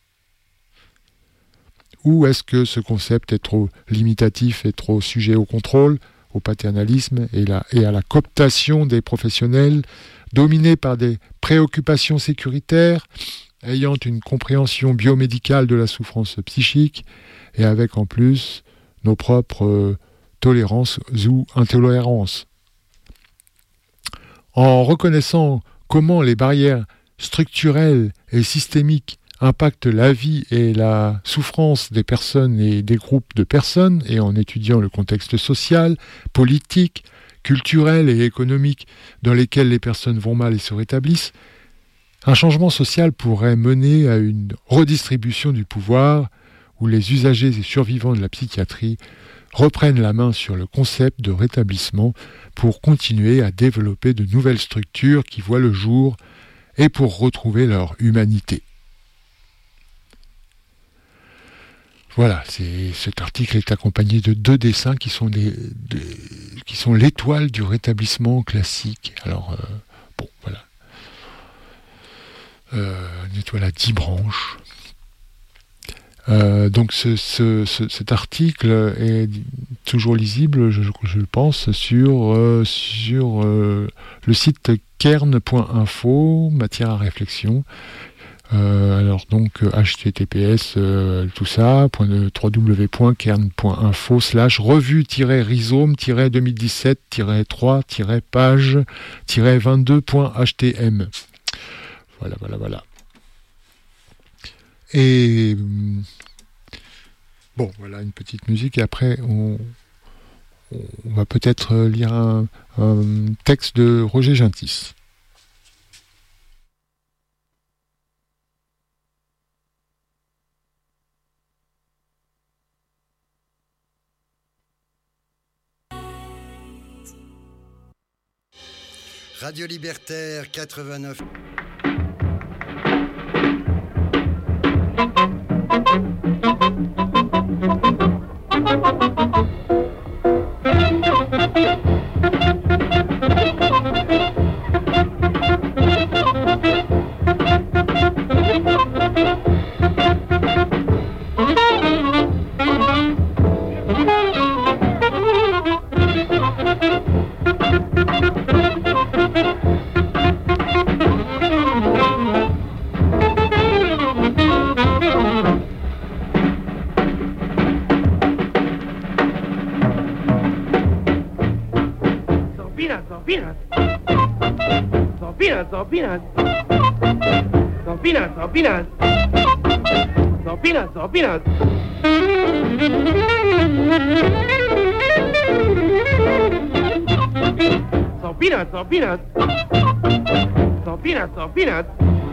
Ou est-ce que ce concept est trop limitatif et trop sujet au contrôle, au paternalisme et à la cooptation des professionnels dominés par des préoccupations sécuritaires, ayant une compréhension biomédicale de la souffrance psychique et avec en plus nos propres tolérance ou intolérance. En reconnaissant comment les barrières structurelles et systémiques impactent la vie et la souffrance des personnes et des groupes de personnes, et en étudiant le contexte social, politique, culturel et économique dans lesquels les personnes vont mal et se rétablissent, un changement social pourrait mener à une redistribution du pouvoir où les usagers et survivants de la psychiatrie reprennent la main sur le concept de rétablissement pour continuer à développer de nouvelles structures qui voient le jour et pour retrouver leur humanité. Voilà, cet article est accompagné de 2 dessins qui sont qui sont l'étoile du rétablissement classique. Alors, voilà. Une étoile à 10 branches. Donc cet article est toujours lisible, je le pense, sur le site kern.info, matière à réflexion. Alors donc https tout ça www.kern.info/revue-rhizome-2017-3-page-22.htm. Voilà. Et voilà une petite musique, et après on va peut-être lire un texte de Roger Gintis. Radio Libertaire 89. Sans peanuts. Sans peanuts, sans peanuts. Sans peanuts, sans peanuts. Sans peanuts, sans peanuts. Sans peanuts, sans peanuts.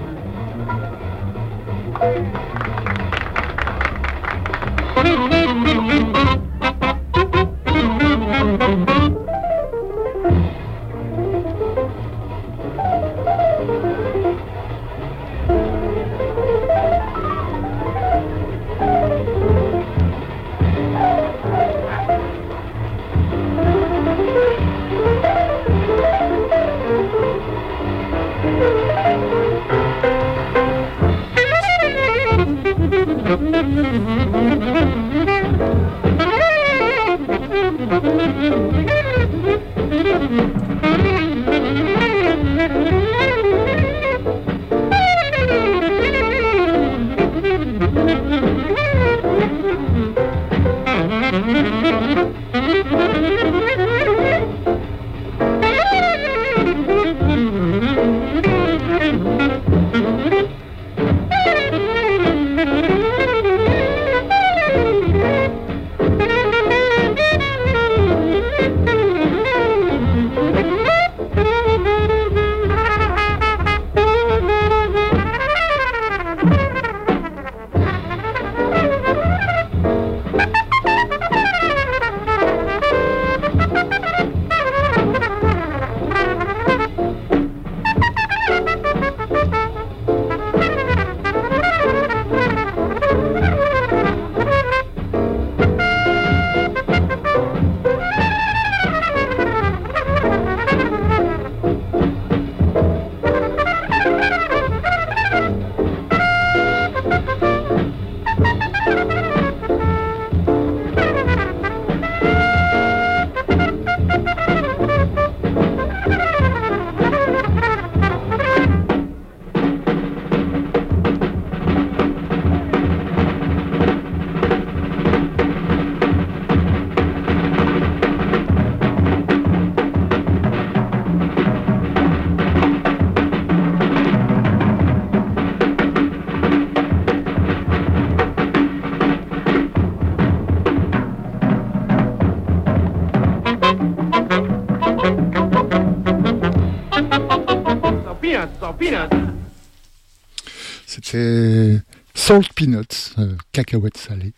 C'était Salt Peanuts, cacahuètes salées.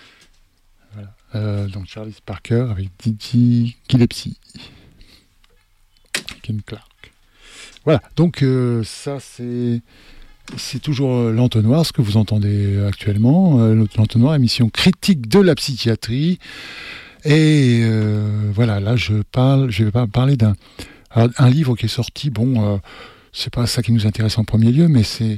Voilà. Donc Charlie Parker avec Didi Gillespie, Ken Clark. Voilà, donc ça c'est toujours l'Entonnoir, ce que vous entendez actuellement. L'Entonnoir, émission critique de la psychiatrie. Et voilà, là je vais parler d'un livre qui est sorti, c'est pas ça qui nous intéresse en premier lieu, mais c'est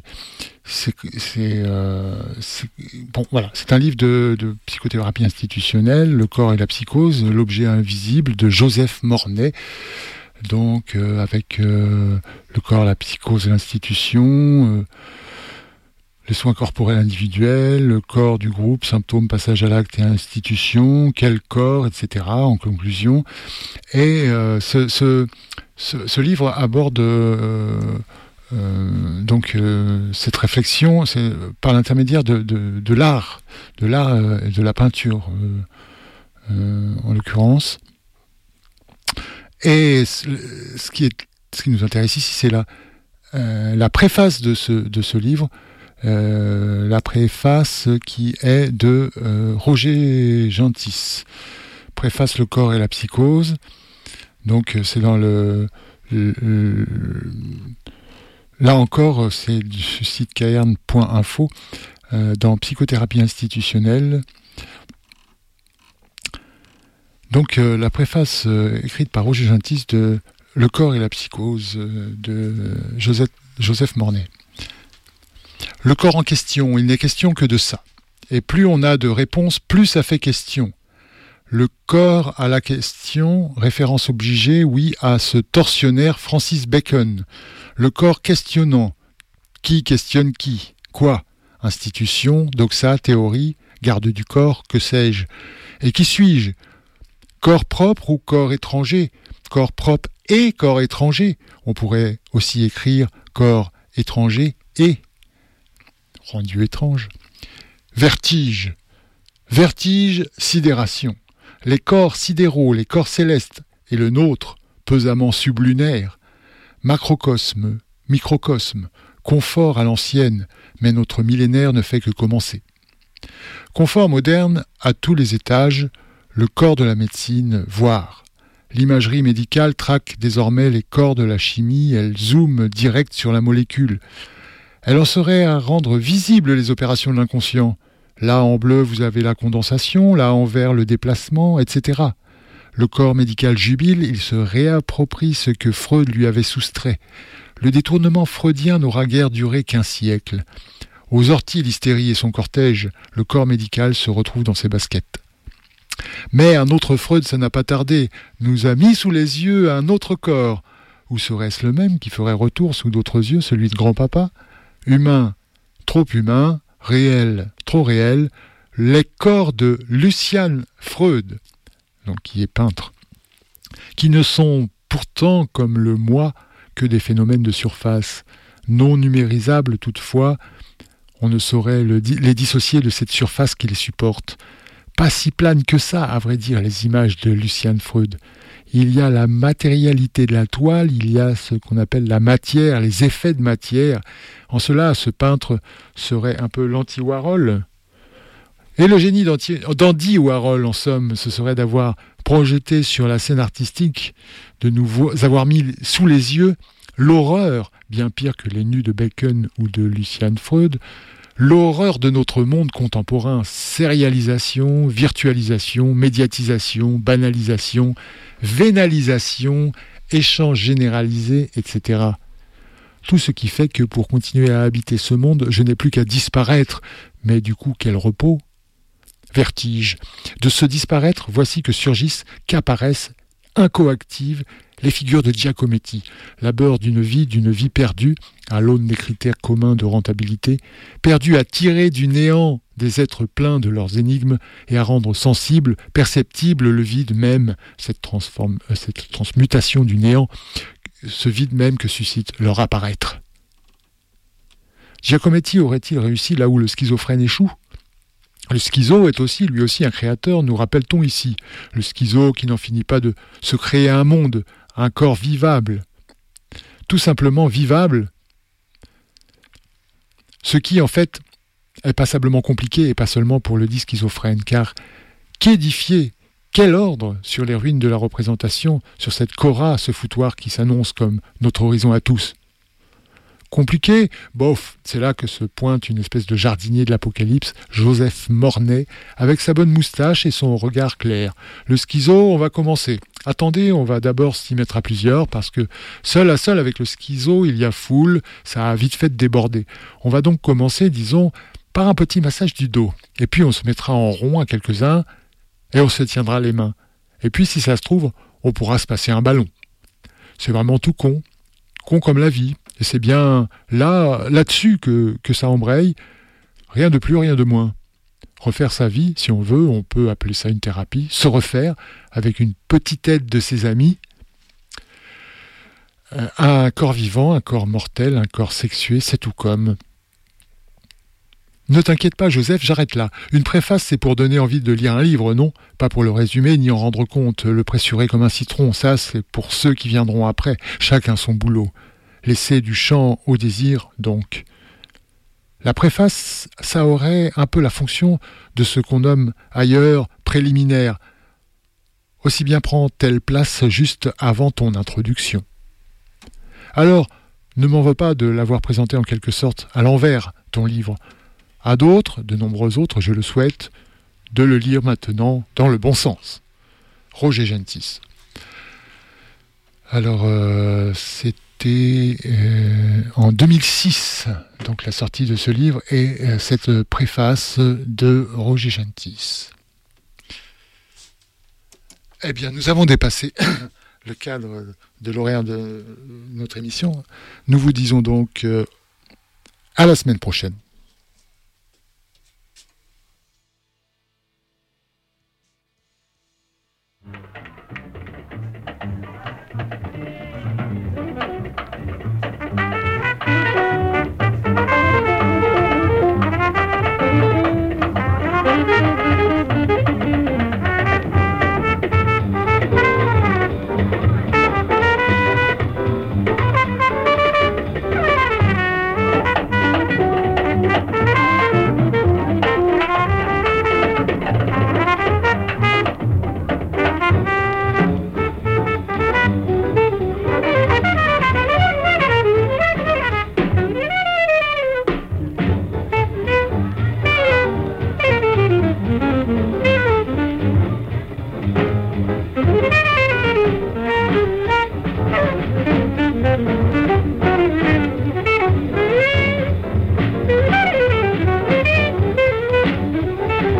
un livre de psychothérapie institutionnelle, Le corps et la psychose, l'objet invisible de Joseph Mornay. Donc avec le corps, la psychose et l'institution, les soins corporels individuels, le corps du groupe, symptômes, passage à l'acte et institution, quel corps, etc. en conclusion. Et ce livre aborde cette réflexion, c'est par l'intermédiaire de l'art, et de la peinture en l'occurrence. Et ce qui nous intéresse ici, c'est la préface de ce livre, la préface qui est de Roger Gentis. Préface Le corps et la psychose. Donc c'est dans là encore, c'est du site caerne.info, dans Psychothérapie institutionnelle. Donc la préface écrite par Roger Gentis de Le corps et la psychose de Joseph Mornay. Le corps en question, il n'est question que de ça. Et plus on a de réponses, plus ça fait question. Le corps à la question, référence obligée, oui, à ce tortionnaire Francis Bacon. Le corps questionnant. Qui questionne qui ? Quoi ? Institution, doxa, théorie, garde du corps, que sais-je ? Et qui suis-je ? Corps propre ou corps étranger ? corps propre et corps étranger. On pourrait aussi écrire corps étranger et rendu étrange. Vertige. Vertige, sidération. Les corps sidéraux, les corps célestes, et le nôtre, pesamment sublunaire. Macrocosme, microcosme, confort à l'ancienne, mais notre millénaire ne fait que commencer. Confort moderne à tous les étages, le corps de la médecine, voire. L'imagerie médicale traque désormais les corps de la chimie, elle zoome direct sur la molécule. Elle en serait à rendre visibles les opérations de l'inconscient. Là en bleu vous avez la condensation, là en vert le déplacement, etc. Le corps médical jubile, il se réapproprie ce que Freud lui avait soustrait. Le détournement freudien n'aura guère duré qu'1 siècle. Aux orties l'hystérie et son cortège, le corps médical se retrouve dans ses baskets. Mais un autre Freud, ça n'a pas tardé, nous a mis sous les yeux un autre corps. Ou serait-ce le même qui ferait retour sous d'autres yeux, celui de grand-papa ? Humain, trop humain, réel, trop réel, les corps de Lucian Freud, donc qui est peintre, qui ne sont pourtant comme le moi que des phénomènes de surface, non numérisables toutefois, on ne saurait les dissocier de cette surface qui les supporte. Pas si plane que ça, à vrai dire, les images de Lucian Freud. Il y a la matérialité de la toile, il y a ce qu'on appelle la matière, les effets de matière. En cela, ce peintre serait un peu l'anti-Warhol. Et le génie d'Andy Warhol, en somme, ce serait d'avoir projeté sur la scène artistique, de nous avoir mis sous les yeux l'horreur, bien pire que les nus de Bacon ou de Lucian Freud, l'horreur de notre monde contemporain, sérialisation, virtualisation, médiatisation, banalisation, vénalisation, échange généralisé, etc. Tout ce qui fait que pour continuer à habiter ce monde, je n'ai plus qu'à disparaître, mais du coup, quel repos ? Vertige. De ce disparaître, voici que surgissent, qu'apparaissent, incoactives, les figures de Giacometti, labeur d'une vie perdue, à l'aune des critères communs de rentabilité, perdue à tirer du néant des êtres pleins de leurs énigmes et à rendre sensible, perceptible le vide même, cette transmutation du néant, ce vide même que suscite leur apparaître. Giacometti aurait-il réussi là où le schizophrène échoue ? Le schizo est aussi, lui aussi, un créateur, nous rappelle-t-on ici. Le schizo qui n'en finit pas de se créer un monde, un corps vivable. Tout simplement vivable. Ce qui, en fait, est passablement compliqué, et pas seulement pour le dit schizophrène, car qu'édifier, quel ordre sur les ruines de la représentation, sur cette cora, ce foutoir qui s'annonce comme notre horizon à tous ? Compliqué, bof, c'est là que se pointe une espèce de jardinier de l'Apocalypse, Joseph Mornay, avec sa bonne moustache et son regard clair. Le schizo, on va commencer. Attendez, on va d'abord s'y mettre à plusieurs, parce que seul à seul avec le schizo, il y a foule, ça a vite fait déborder. On va donc commencer, disons, par un petit massage du dos. Et puis on se mettra en rond à quelques-uns, et on se tiendra les mains. Et puis, si ça se trouve, on pourra se passer un ballon. C'est vraiment tout con comme la vie. Et c'est bien là-dessus que ça embraye, rien de plus, rien de moins. Refaire sa vie, si on veut, on peut appeler ça une thérapie, se refaire avec une petite aide de ses amis, un corps vivant, un corps mortel, un corps sexué, c'est tout comme. Ne t'inquiète pas, Joseph, j'arrête là. Une préface, c'est pour donner envie de lire un livre, non ? Pas pour le résumer, ni en rendre compte, le pressurer comme un citron. Ça, c'est pour ceux qui viendront après, chacun son boulot. Laisser du champ au désir, donc. La préface, ça aurait un peu la fonction de ce qu'on nomme ailleurs préliminaire. Aussi bien prend telle place juste avant ton introduction. Alors, ne m'en veux pas de l'avoir présenté en quelque sorte à l'envers, ton livre. À d'autres, de nombreux autres, je le souhaite, de le lire maintenant dans le bon sens. Roger Gentis. Alors, c'était en 2006, donc la sortie de ce livre, et cette préface de Roger Gentis. Eh bien, nous avons dépassé le cadre de l'horaire de notre émission. Nous vous disons donc à la semaine prochaine.